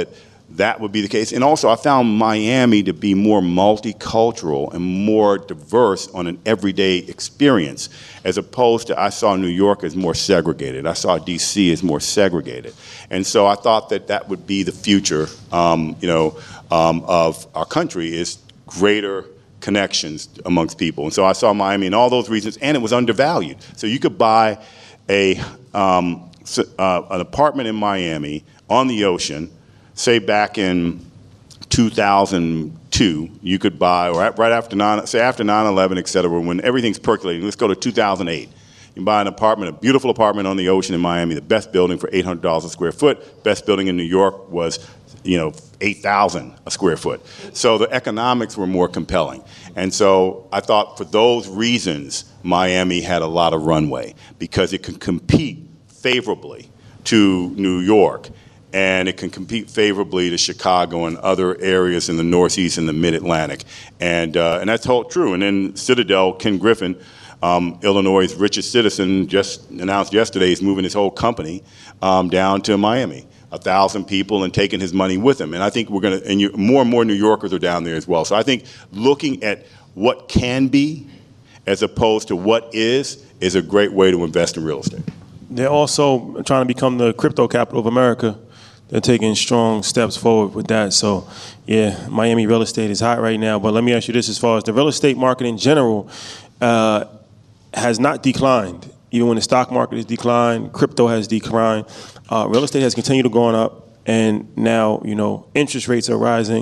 that would be the case. And also, I found Miami to be more multicultural and more diverse on an everyday experience, as opposed to I saw New York as more segregated. I saw D C as more segregated. And so I thought that that would be the future, um, you know, um, of our country, is greater connections amongst people. And so I saw Miami and all those reasons, and it was undervalued. So you could buy a um, uh, an apartment in Miami on the ocean, say back in two thousand two, you could buy, or right after nine, say after nine eleven, et cetera, when everything's percolating. Let's go to two thousand eight. You can buy an apartment, a beautiful apartment on the ocean in Miami, the best building for eight hundred dollars a square foot. Best building in New York was, you know, eight thousand a square foot. So the economics were more compelling. And so I thought for those reasons, Miami had a lot of runway, because it could compete favorably to New York, and it can compete favorably to Chicago and other areas in the Northeast and the Mid-Atlantic. And, uh, and that's all true. And then Citadel, Ken Griffin, um, Illinois' richest citizen, just announced yesterday he's moving his whole company um, down to Miami. A thousand people, and taking his money with him. And I think we're going to, and you, more and more New Yorkers are down there as well. So I think looking at what can be as opposed to what is, is a great way to invest in real estate. They're also trying to become the crypto capital of America. They're taking strong steps forward with that. So, yeah, Miami real estate is hot right now. But let me ask you this, as far as the real estate market in general uh, has not declined. Even when the stock market has declined, crypto has declined. Uh, real estate has continued to go on up, and now, you know, interest rates are rising.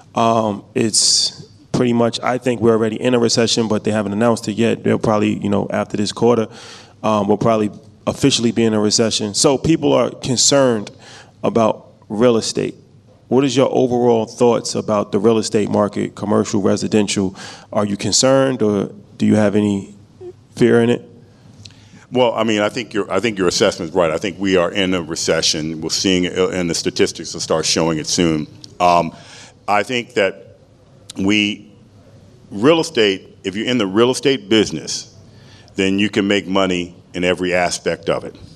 Um, it's pretty much, I think we're already in a recession, but they haven't announced it yet. They'll probably, you know, after this quarter, um, we'll probably officially be in a recession. So people are concerned about real estate. What is your overall thoughts about the real estate market, commercial, residential? Are you concerned, or do you have any fear in it? Well, I mean, I think your I think your assessment is right. I think we are in a recession. We're seeing it, and the statistics will start showing it soon. Um, I think that we, real estate, if you're in the real estate business, then you can make money in every aspect of it.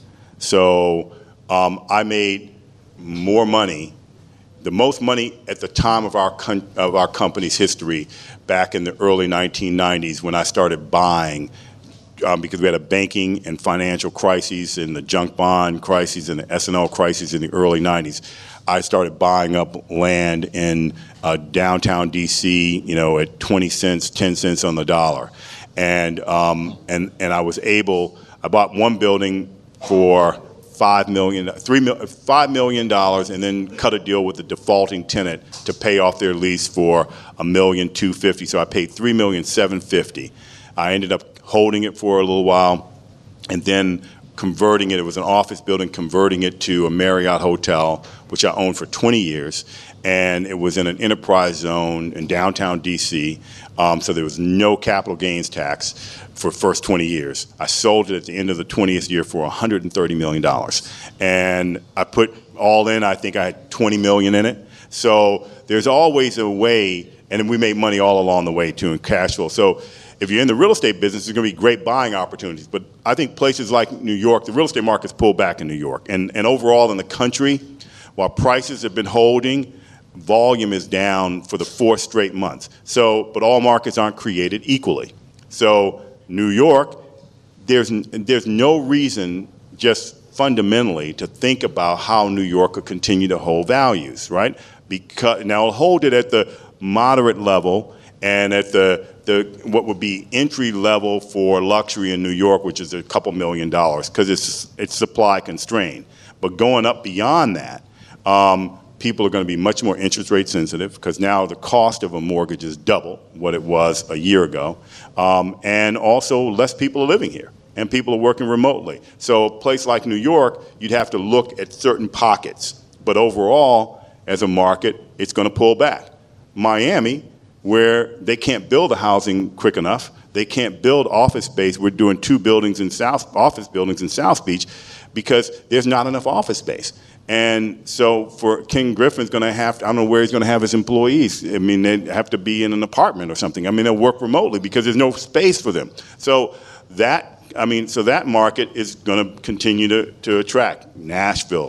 So um, I made more money, the most money at the time of our con- of our company's history, back in the early nineteen nineties when I started buying. Um, because we had a banking and financial crises, and the junk bond crises, and the S and L crises in the early nineties. I started buying up land in uh, downtown D C, you know, at twenty cents, ten cents on the dollar, and um, and and I was able. I bought one building for five million, three mil, five million dollars, and then cut a deal with the defaulting tenant to pay off their lease for a million two fifty. So I paid three million seven fifty. I ended up holding it for a little while, and then converting it. It was an office building, converting it to a Marriott hotel, which I owned for twenty years. And it was in an enterprise zone in downtown D C, um, so there was no capital gains tax for the first twenty years. I sold it at the end of the twentieth year for one hundred thirty million dollars. And I put all in, I think I had twenty million dollars in it. So there's always a way, and we made money all along the way too in cash flow. So if you're in the real estate business, there's going to be great buying opportunities. But I think places like New York, the real estate market's pulled back in New York. And, and overall in the country, while prices have been holding, volume is down for the fourth straight months. So, but all markets aren't created equally. So New York, there's, there's no reason just fundamentally to think about how New York could continue to hold values, right? Because now hold it at the moderate level and at the The, what would be entry level for luxury in New York, which is a couple million dollars, because it's it's supply constrained. But going up beyond that, um, people are going to be much more interest rate sensitive, because now the cost of a mortgage is double what it was a year ago, um, and also less people are living here, and people are working remotely. So a place like New York, you'd have to look at certain pockets, but overall, as a market, it's going to pull back. Miami, where they can't build the housing quick enough. They can't build office space. We're doing two buildings in South, office buildings in South Beach, because there's not enough office space. And so for Ken Griffin's going to have to, I don't know where he's going to have his employees. I mean, they have to be in an apartment or something. I mean, they'll work remotely because there's no space for them. So that, I mean, so that market is going to continue to, to attract. Nashville,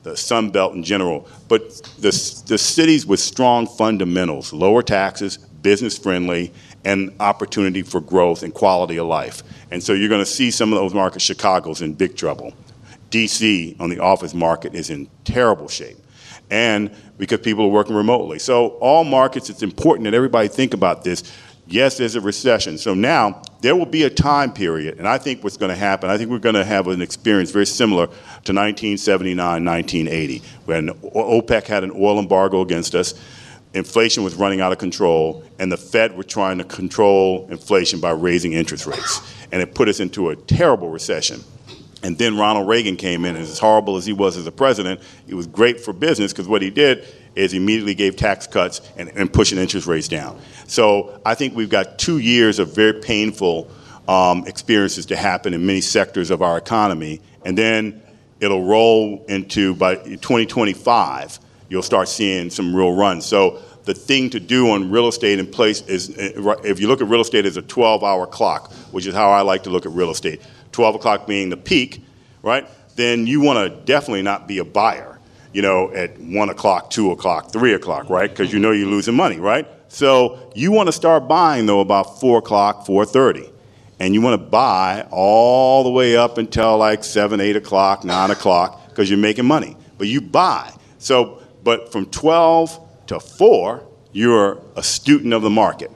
the Sun Belt in general, but the, the cities with strong fundamentals, lower taxes, business friendly, and opportunity for growth and quality of life. And so you're going to see some of those markets. Chicago's in big trouble. D C on the office market is in terrible shape. And because people are working remotely. So all markets, it's important that everybody think about this. Yes, there's a recession. So now there will be a time period, and I think what's going to happen, I think we're going to have an experience very similar to nineteen seventy-nine, nineteen eighty, when OPEC had an oil embargo against us, inflation was running out of control, and the Fed were trying to control inflation by raising interest rates. And it put us into a terrible recession. And then Ronald Reagan came in, and as horrible as he was as a president, he was great for business because what he did is he immediately gave tax cuts and, and pushing interest rates down. So I think we've got two years of very painful um, experiences to happen in many sectors of our economy, and then it'll roll into, by twenty twenty-five, you'll start seeing some real runs. So the thing to do on real estate in place is, if you look at real estate as a twelve-hour clock, which is how I like to look at real estate, twelve o'clock being the peak, right? Then you want to definitely not be a buyer, you know, at one o'clock, two o'clock, three o'clock, right? Because you know you're losing money, right? So you want to start buying, though, about four o'clock, four thirty. And you want to buy all the way up until like seven, eight o'clock, nine o'clock, because you're making money. But you buy. So, but from twelve to four, you're a student of the market.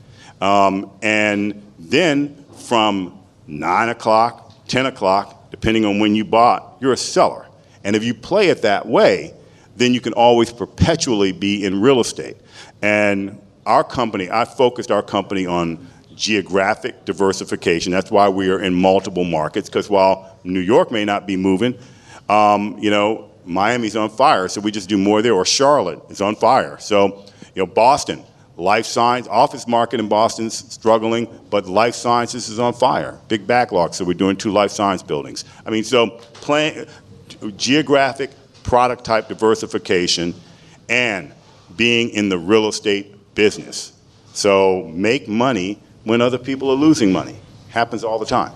Um, and then from nine o'clock, ten o'clock, depending on when you bought, you're a seller. And if you play it that way, then you can always perpetually be in real estate. And our company, I focused our company on geographic diversification. That's why we are in multiple markets, because while New York may not be moving, um, you know, Miami's on fire, so we just do more there, or Charlotte is on fire. So, you know, Boston, life science, office market in Boston's struggling, but life sciences is on fire. Big backlog, so we're doing two life science buildings. I mean, so playing geographic product type diversification and being in the real estate business. So make money when other people are losing money. Happens all the time.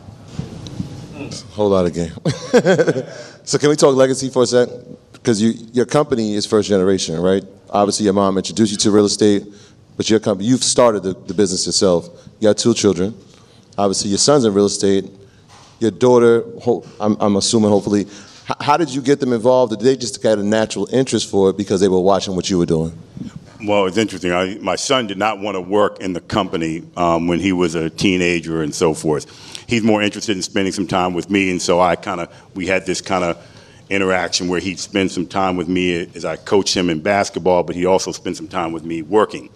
Whole lot of game. So can we talk legacy for a sec? Because you, your company is first generation, right? Obviously, your mom introduced you to real estate, but your company, you've started the, the business yourself. You got two children. Obviously, your son's in real estate. Your daughter, I'm, I'm assuming, hopefully. H- how did you get them involved? Did they just get a natural interest for it because they were watching what you were doing? Well, it's interesting. I, my son did not want to work in the company um, when he was a teenager and so forth. He's more interested in spending some time with me, and so I kind of, we had this kind of interaction where he'd spend some time with me as I coached him in basketball, but he also spent some time with me working.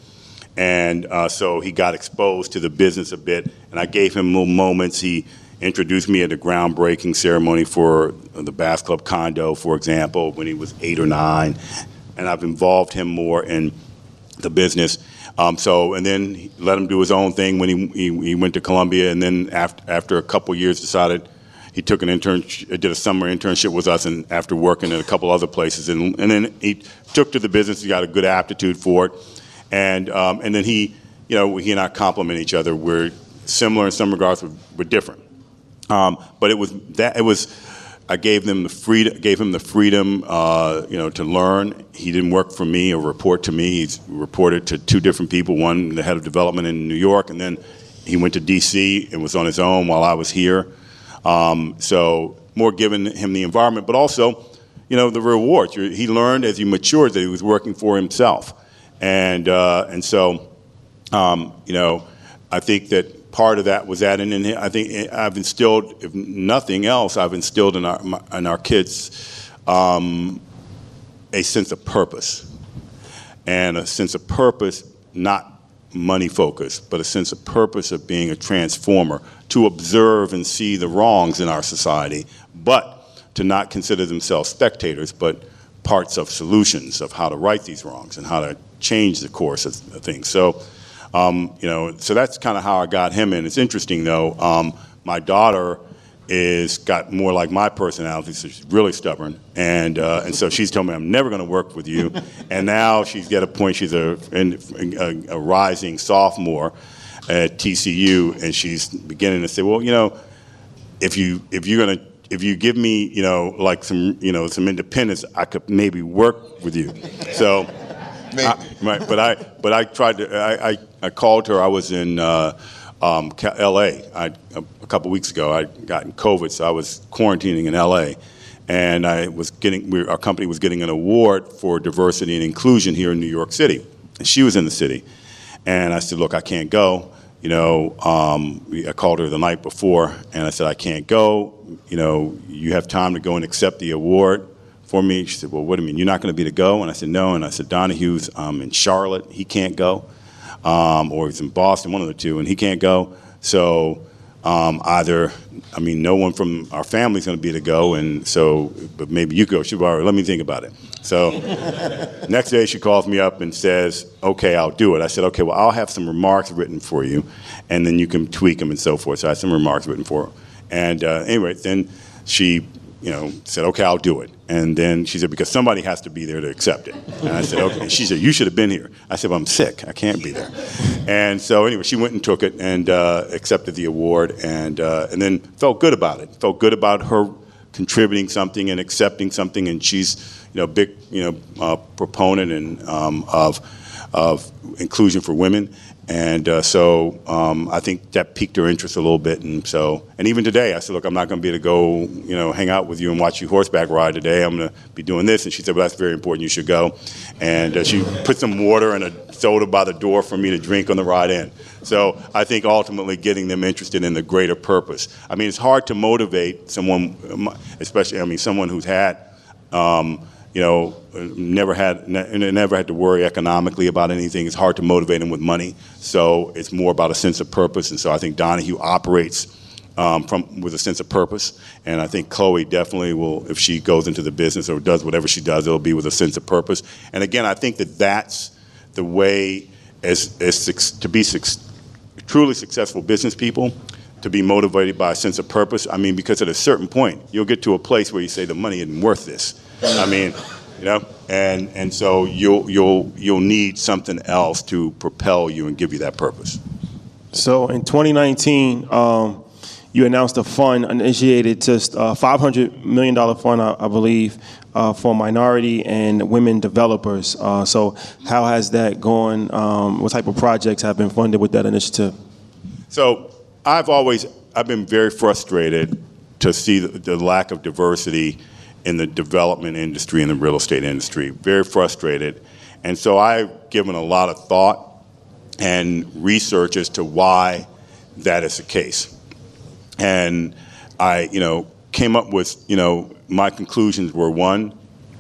And uh, so he got exposed to the business a bit, and I gave him little moments. He introduced me at a groundbreaking ceremony for the Bass Club condo, for example, when he was eight or nine, and I've involved him more in the business. Um, so, and then he let him do his own thing when he, he, he went to Columbia, and then after, after a couple years decided he took an intern, did a summer internship with us, and after working at a couple other places, and, and then he took to the business. He got a good aptitude for it, and um, and then he, you know, he and I complement each other. We're similar in some regards, we're, we're different. Um, but it was that it was. I gave them the freedom, gave him the freedom, uh, you know, to learn. He didn't work for me or report to me. He's reported to two different people. One, the head of development in New York, and then he went to D C and was on his own while I was here. Um, so more giving him the environment, but also, you know, the rewards. He learned as he matured that he was working for himself, and uh, and so, um, you know, I think that. Part of that was that, and I think I've instilled, if nothing else, I've instilled in our in our kids um, a sense of purpose, and a sense of purpose, not money focused, but a sense of purpose of being a transformer, to observe and see the wrongs in our society, but to not consider themselves spectators, but parts of solutions of how to right these wrongs and how to change the course of things. So. Um, you know, so that's kind of how I got him in. It's interesting, though. Um, my daughter is got more like my personality, so she's really stubborn, and uh, and so she's told me I'm never going to work with you. And now she's got a point. She's a, a, a rising sophomore at T C U, and she's beginning to say, well, you know, if you if you're going to if you give me, you know, like some, you know, some independence, I could maybe work with you. So, I, right, but I, but I tried to, I, I, I called her. I was in uh, um, L A I, a couple weeks ago. I'd gotten COVID, so I was quarantining in L A, and I was getting, we, our company was getting an award for diversity and inclusion here in New York City, and she was in the city, and I said, look, I can't go. You know, um, I called her the night before, and I said, I can't go. You know, you have time to go and accept the award for me. She said, well, what do you mean? You're not going to be to go? And I said, no. And I said, Donahue's um, in Charlotte. He can't go. Um, or he's in Boston, one of the two, and he can't go. So um, either, I mean, no one from our family's going to be to go, and so, but maybe you go. She said, all right, let me think about it. So next day she calls me up and says, okay, I'll do it. I said, okay, well, I'll have some remarks written for you, and then you can tweak them and so forth. So I had some remarks written for her. And uh, anyway, then she, you know, said, okay, I'll do it. And then she said, because somebody has to be there to accept it. And I said, okay. And she said, you should have been here. I said, well, I'm sick. I can't be there. And so anyway, she went and took it and uh, accepted the award, and uh, and then felt good about it. Felt good about her contributing something and accepting something. And she's, you know, big, you know, uh, proponent and um, of of inclusion for women. And uh, so um, I think that piqued her interest a little bit. And so, and even today, I said, look, I'm not going to be able to go, you know, hang out with you and watch you horseback ride today. I'm going to be doing this. And she said, well, that's very important. You should go. And uh, she put some water and a soda by the door for me to drink on the ride in. So I think ultimately getting them interested in the greater purpose. I mean, it's hard to motivate someone, especially, I mean, someone who's had, um, you know, never had ne- never had to worry economically about anything. It's hard to motivate them with money. So it's more about a sense of purpose. And so I think Donahue operates um, from with a sense of purpose. And I think Chloe definitely will, if she goes into the business or does whatever she does, it'll be with a sense of purpose. And again, I think that that's the way as, as to be su- truly successful business people, to be motivated by a sense of purpose. I mean, because at a certain point, you'll get to a place where you say the money isn't worth this. I mean, you know, and and so you'll you'll you'll need something else to propel you and give you that purpose. So in twenty nineteen, um, you announced a fund initiated to a five hundred million dollars fund, I, I believe, uh, for minority and women developers. Uh, so how has that gone? Um, what type of projects have been funded with that initiative? So I've always I've been very frustrated to see the, the lack of diversity in the development industry and the real estate industry. Very frustrated. And so I've given a lot of thought and research as to why that is the case. And I, you know, came up with, you know, my conclusions were, one,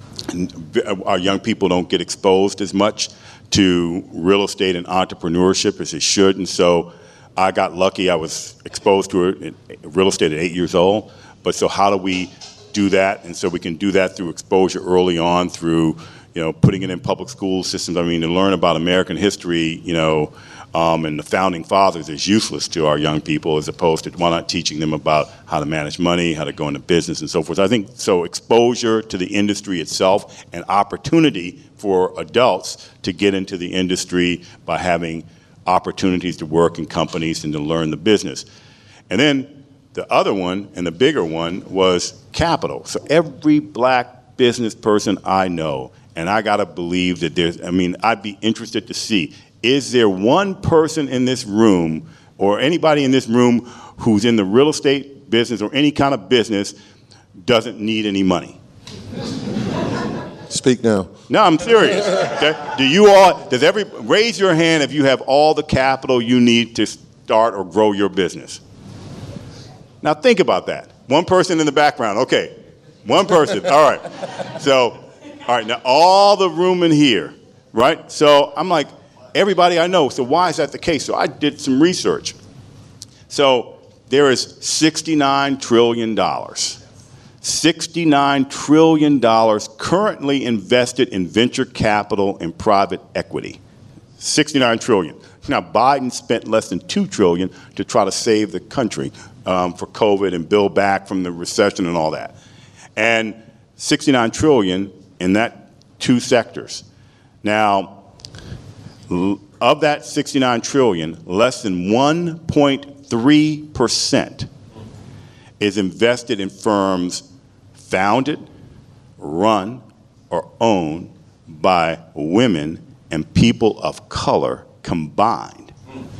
our young people don't get exposed as much to real estate and entrepreneurship as they should. And so I got lucky. I was exposed to it, real estate at eight years old. But so how do we do that? And so we can do that through exposure early on, through, you know, putting it in public school systems. I mean, to learn about American history, you know, um, and the founding fathers is useless to our young people, as opposed to why not teaching them about how to manage money, how to go into business and so forth. I think so exposure to the industry itself and opportunity for adults to get into the industry by having opportunities to work in companies and to learn the business. And then the other one, and the bigger one, was capital. So every black business person I know, and I gotta believe that there's, I mean, I'd be interested to see, is there one person in this room, or anybody in this room who's in the real estate business or any kind of business doesn't need any money? Speak now. No, I'm serious. Okay? Do you all, does every, raise your hand if you have all the capital you need to start or grow your business. Now think about that. One person in the background, okay. One person, all right. So, all right, now all the room in here, right? So I'm like, everybody I know, so why is that the case? So I did some research. So there is sixty-nine trillion dollars. sixty-nine trillion dollars currently invested in venture capital and private equity. sixty-nine trillion dollars. Now, Biden spent less than two trillion dollars to try to save the country um, for COVID and build back from the recession and all that. And sixty-nine trillion dollars in that two sectors. Now, of that sixty-nine trillion dollars, less than one point three percent is invested in firms founded, run, or owned by women and people of color combined.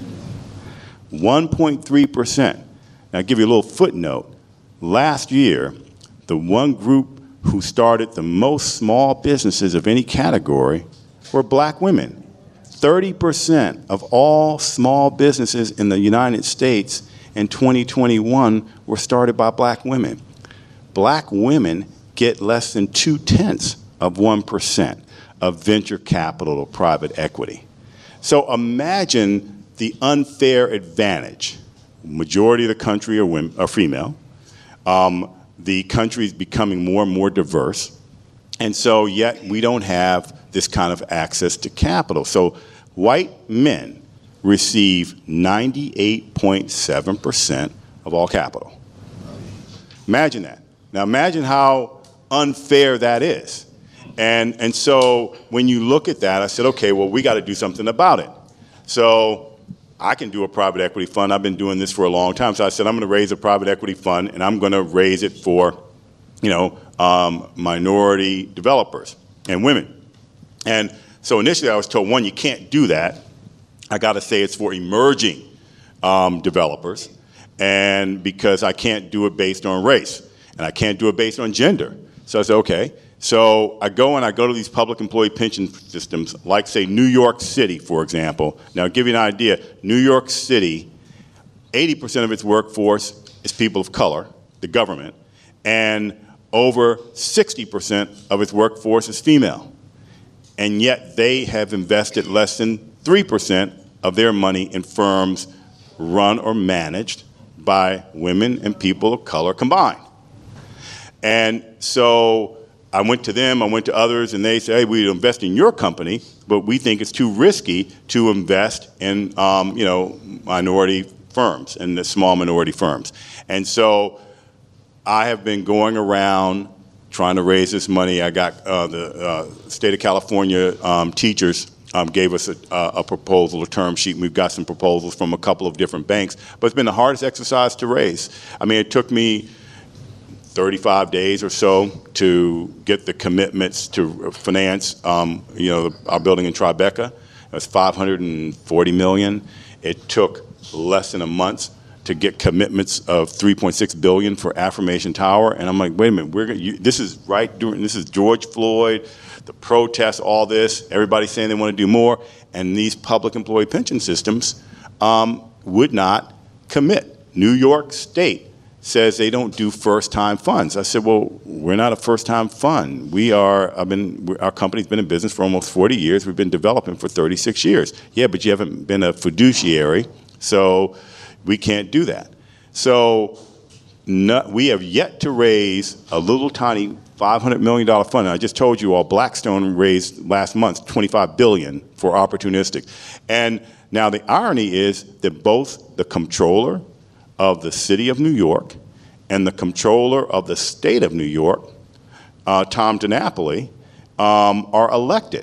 one point three percent. Now, I'll give you a little footnote. Last year, the one group who started the most small businesses of any category were black women. thirty percent of all small businesses in the United States in twenty twenty-one were started by black women. Black women get less than two-tenths of one percent of venture capital or private equity. So imagine the unfair advantage. Majority of the country are, women, are female. Um, the country is becoming more and more diverse. And so yet we don't have this kind of access to capital. So white men receive ninety-eight point seven percent of all capital. Imagine that. Now imagine how unfair that is. And, and so when you look at that, I said, okay, well, we got to do something about it. So I can do a private equity fund. I've been doing this for a long time. So I said, I'm going to raise a private equity fund, and I'm going to raise it for, you know, um, minority developers and women. And so initially I was told, one, you can't do that. I got to say it's for emerging um, developers, and because I can't do it based on race, and I can't do it based on gender. So I said, okay. So I go and I go to these public employee pension systems, like, say, New York City, for example. Now, to give you an idea, New York City, eighty percent of its workforce is people of color, the government, and over sixty percent of its workforce is female. And yet they have invested less than three percent of their money in firms run or managed by women and people of color combined. And so I went to them, I went to others, and they say, hey, we invest in your company, but we think it's too risky to invest in, um, you know, minority firms and the small minority firms. And so I have been going around trying to raise this money. I got uh, the uh, state of California um, teachers um, gave us a, a proposal, a term sheet, and we've got some proposals from a couple of different banks, but it's been the hardest exercise to raise. I mean, it took me thirty-five days or so to get the commitments to finance, um, you know, our building in Tribeca. It was five hundred forty million dollars. It took less than a month to get commitments of three point six billion dollars for Affirmation Tower. And I'm like, wait a minute, we're gonna, you, this is right during, this is George Floyd, the protests, all this, everybody's saying they want to do more, and these public employee pension systems um, would not commit. New York State says they don't do first-time funds. I said, well, we're not a first-time fund. We are, I've been, our company's been in business for almost forty years. We've been developing for thirty-six years. Yeah, but you haven't been a fiduciary, so we can't do that. So no, we have yet to raise a little tiny five hundred million dollar fund. And I just told you all, Blackstone raised last month twenty-five billion dollars for opportunistic. And now the irony is that both the comptroller of the city of New York and the comptroller of the state of New York, uh, Tom DiNapoli, um, are elected.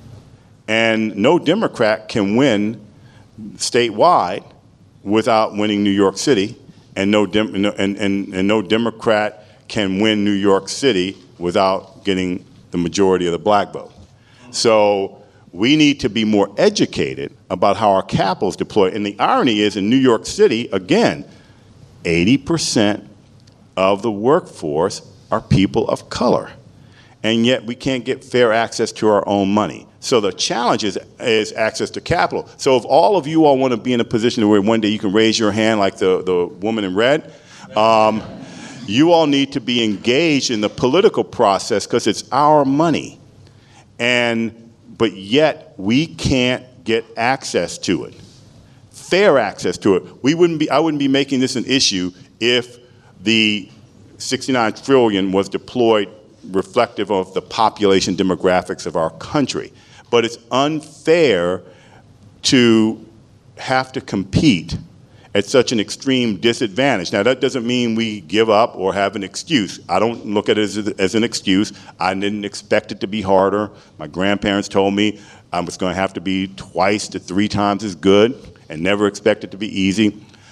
And no Democrat can win statewide without winning New York City, and no, Dem and, and, and no Democrat can win New York City without getting the majority of the black vote. So we need to be more educated about how our capital is deployed. And the irony is, in New York City, again, eighty percent of the workforce are people of color. And yet we can't get fair access to our own money. So the challenge is, is access to capital. So if all of you all want to be in a position where one day you can raise your hand like the, the woman in red, um, you all need to be engaged in the political process because it's our money. And, but yet we can't get access to it. Fair access to it. We wouldn't be, I wouldn't be making this an issue if the sixty-nine trillion was deployed reflective of the population demographics of our country. But it's unfair to have to compete at such an extreme disadvantage. Now, that doesn't mean we give up or have an excuse. I don't look at it as, as an excuse. I didn't expect it to be harder. My grandparents told me I was going to have to be twice to three times as good, and never expect it to be easy.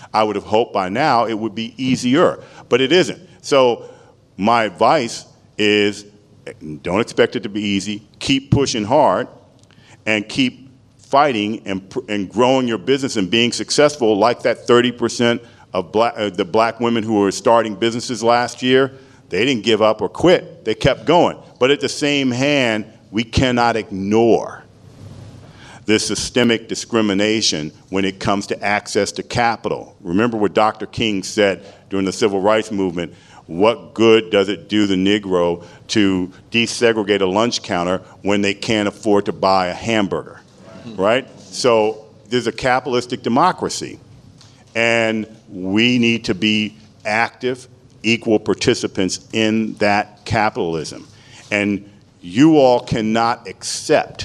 I would have hoped by now it would be easier, but it isn't. So my advice is don't expect it to be easy. Keep pushing hard and keep fighting and, and growing your business and being successful like that thirty percent of black, uh, the black women who were starting businesses last year. They didn't give up or quit. They kept going. But at the same hand, we cannot ignore this systemic discrimination when it comes to access to capital. Remember what Doctor King said during the Civil Rights Movement, what good does it do the Negro to desegregate a lunch counter when they can't afford to buy a hamburger, right? So there's a capitalistic democracy, and we need to be active, equal participants in that capitalism. And you all cannot accept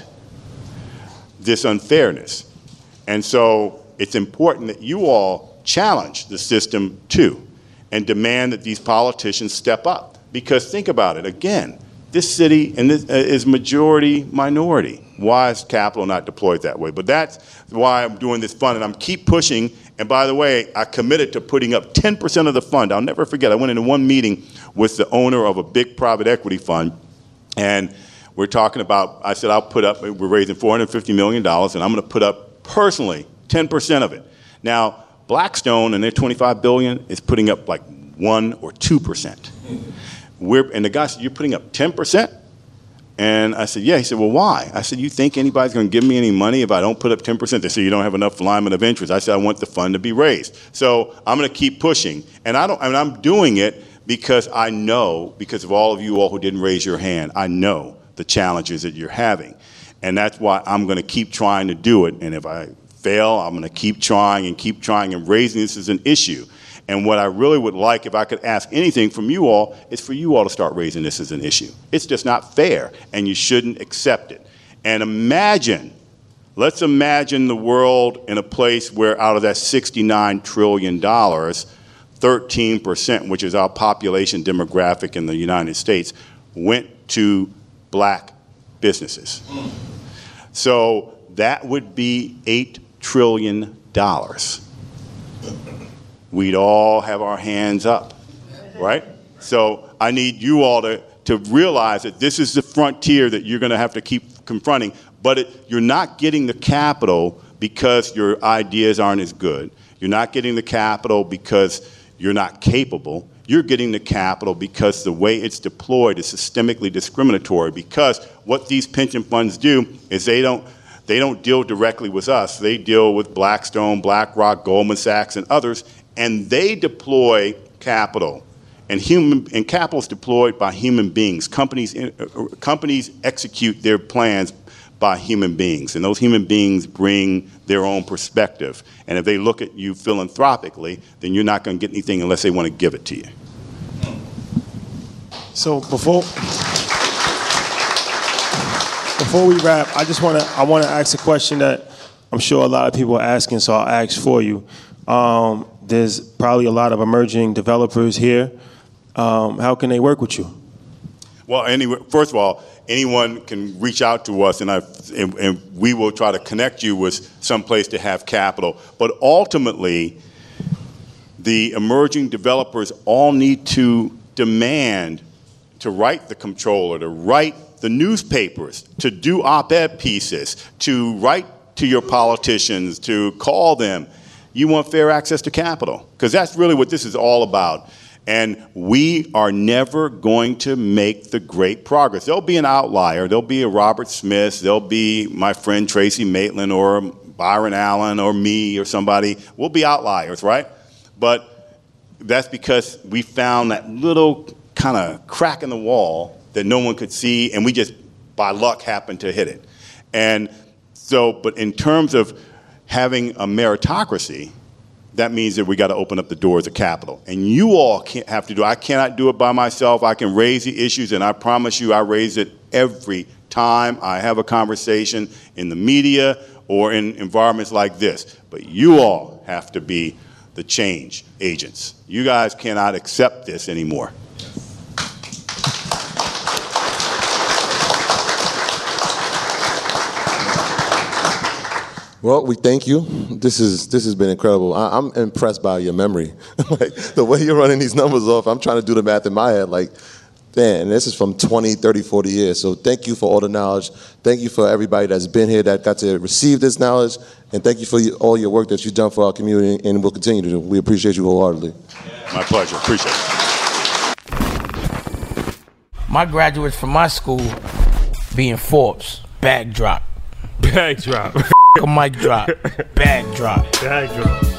this unfairness. And so it's important that you all challenge the system too and demand that these politicians step up. Because think about it, again, this city and this, uh, is majority minority. Why is capital not deployed that way? But that's why I'm doing this fund, and I'm keep pushing. And by the way, I committed to putting up ten percent of the fund. I'll never forget, I went into one meeting with the owner of a big private equity fund, and we're talking about, I said, I'll put up, we're raising four hundred fifty million dollars, and I'm going to put up personally ten percent of it. Now, Blackstone and their twenty-five billion dollars is putting up like one or two percent. We're, and the guy said, you're putting up ten percent? And I said, yeah. He said, well, why? I said, you think anybody's going to give me any money if I don't put up ten percent? They said, you don't have enough alignment of interest. I said, I want the fund to be raised. So I'm going to keep pushing. And, I don't, and I'm doing it because I know, because of all of you all who didn't raise your hand, I know the challenges that you're having. And that's why I'm going to keep trying to do it. And if I fail, I'm going to keep trying and keep trying and raising this as an issue. And what I really would like, if I could ask anything from you all, is for you all to start raising this as an issue. It's just not fair, and you shouldn't accept it. And imagine, let's imagine the world in a place where out of that sixty-nine trillion dollars, thirteen percent, which is our population demographic in the United States, went to black businesses. So that would be eight trillion dollars. We'd all have our hands up, right? So I need you all to, to realize that this is the frontier that you're going to have to keep confronting, but it, you're not getting the capital because your ideas aren't as good. You're not getting the capital because you're not capable. You're getting the capital because the way it's deployed is systemically discriminatory, because what these pension funds do is they don't, they don't deal directly with us. They deal with Blackstone, BlackRock, Goldman Sachs, and others, and they deploy capital. And human and capital is deployed by human beings. Companies, uh, companies execute their plans by human beings, and those human beings bring their own perspective. And if they look at you philanthropically, then you're not going to get anything unless they want to give it to you. So before before we wrap, I just want to I want to ask a question that I'm sure a lot of people are asking, so I'll ask for you. Um, there's probably a lot of emerging developers here. Um, how can they work with you? Well, anyway, first of all, anyone can reach out to us, and, I, and, and we will try to connect you with some place to have capital. But ultimately, the emerging developers all need to demand to write the comptroller, to write the newspapers, to do op-ed pieces, to write to your politicians, to call them. You want fair access to capital, because that's really what this is all about. And we are never going to make the great progress. There'll be an outlier. There'll be a Robert Smith. There'll be my friend Tracy Maitland or Byron Allen or me or somebody. We'll be outliers, right? But that's because we found that little kind of crack in the wall that no one could see, and we just, by luck, happened to hit it. And so, but in terms of having a meritocracy, that means that we got to open up the doors of capital. And you all can't have to do it. I cannot do it by myself. I can raise the issues, and I promise you I raise it every time I have a conversation in the media or in environments like this. But you all have to be the change agents. You guys cannot accept this anymore. Well, we thank you. This is this has been incredible. I, I'm impressed by your memory. Like the way you're running these numbers off, I'm trying to do the math in my head. Like, man, this is from twenty, thirty, forty years. So thank you for all the knowledge. Thank you for everybody that's been here that got to receive this knowledge. And thank you for all your work that you've done for our community and will continue to do. We appreciate you wholeheartedly. My pleasure. Appreciate it. My graduates from my school being Forbes, bag drop. Bag drop. A mic drop, bag drop. Bag drop.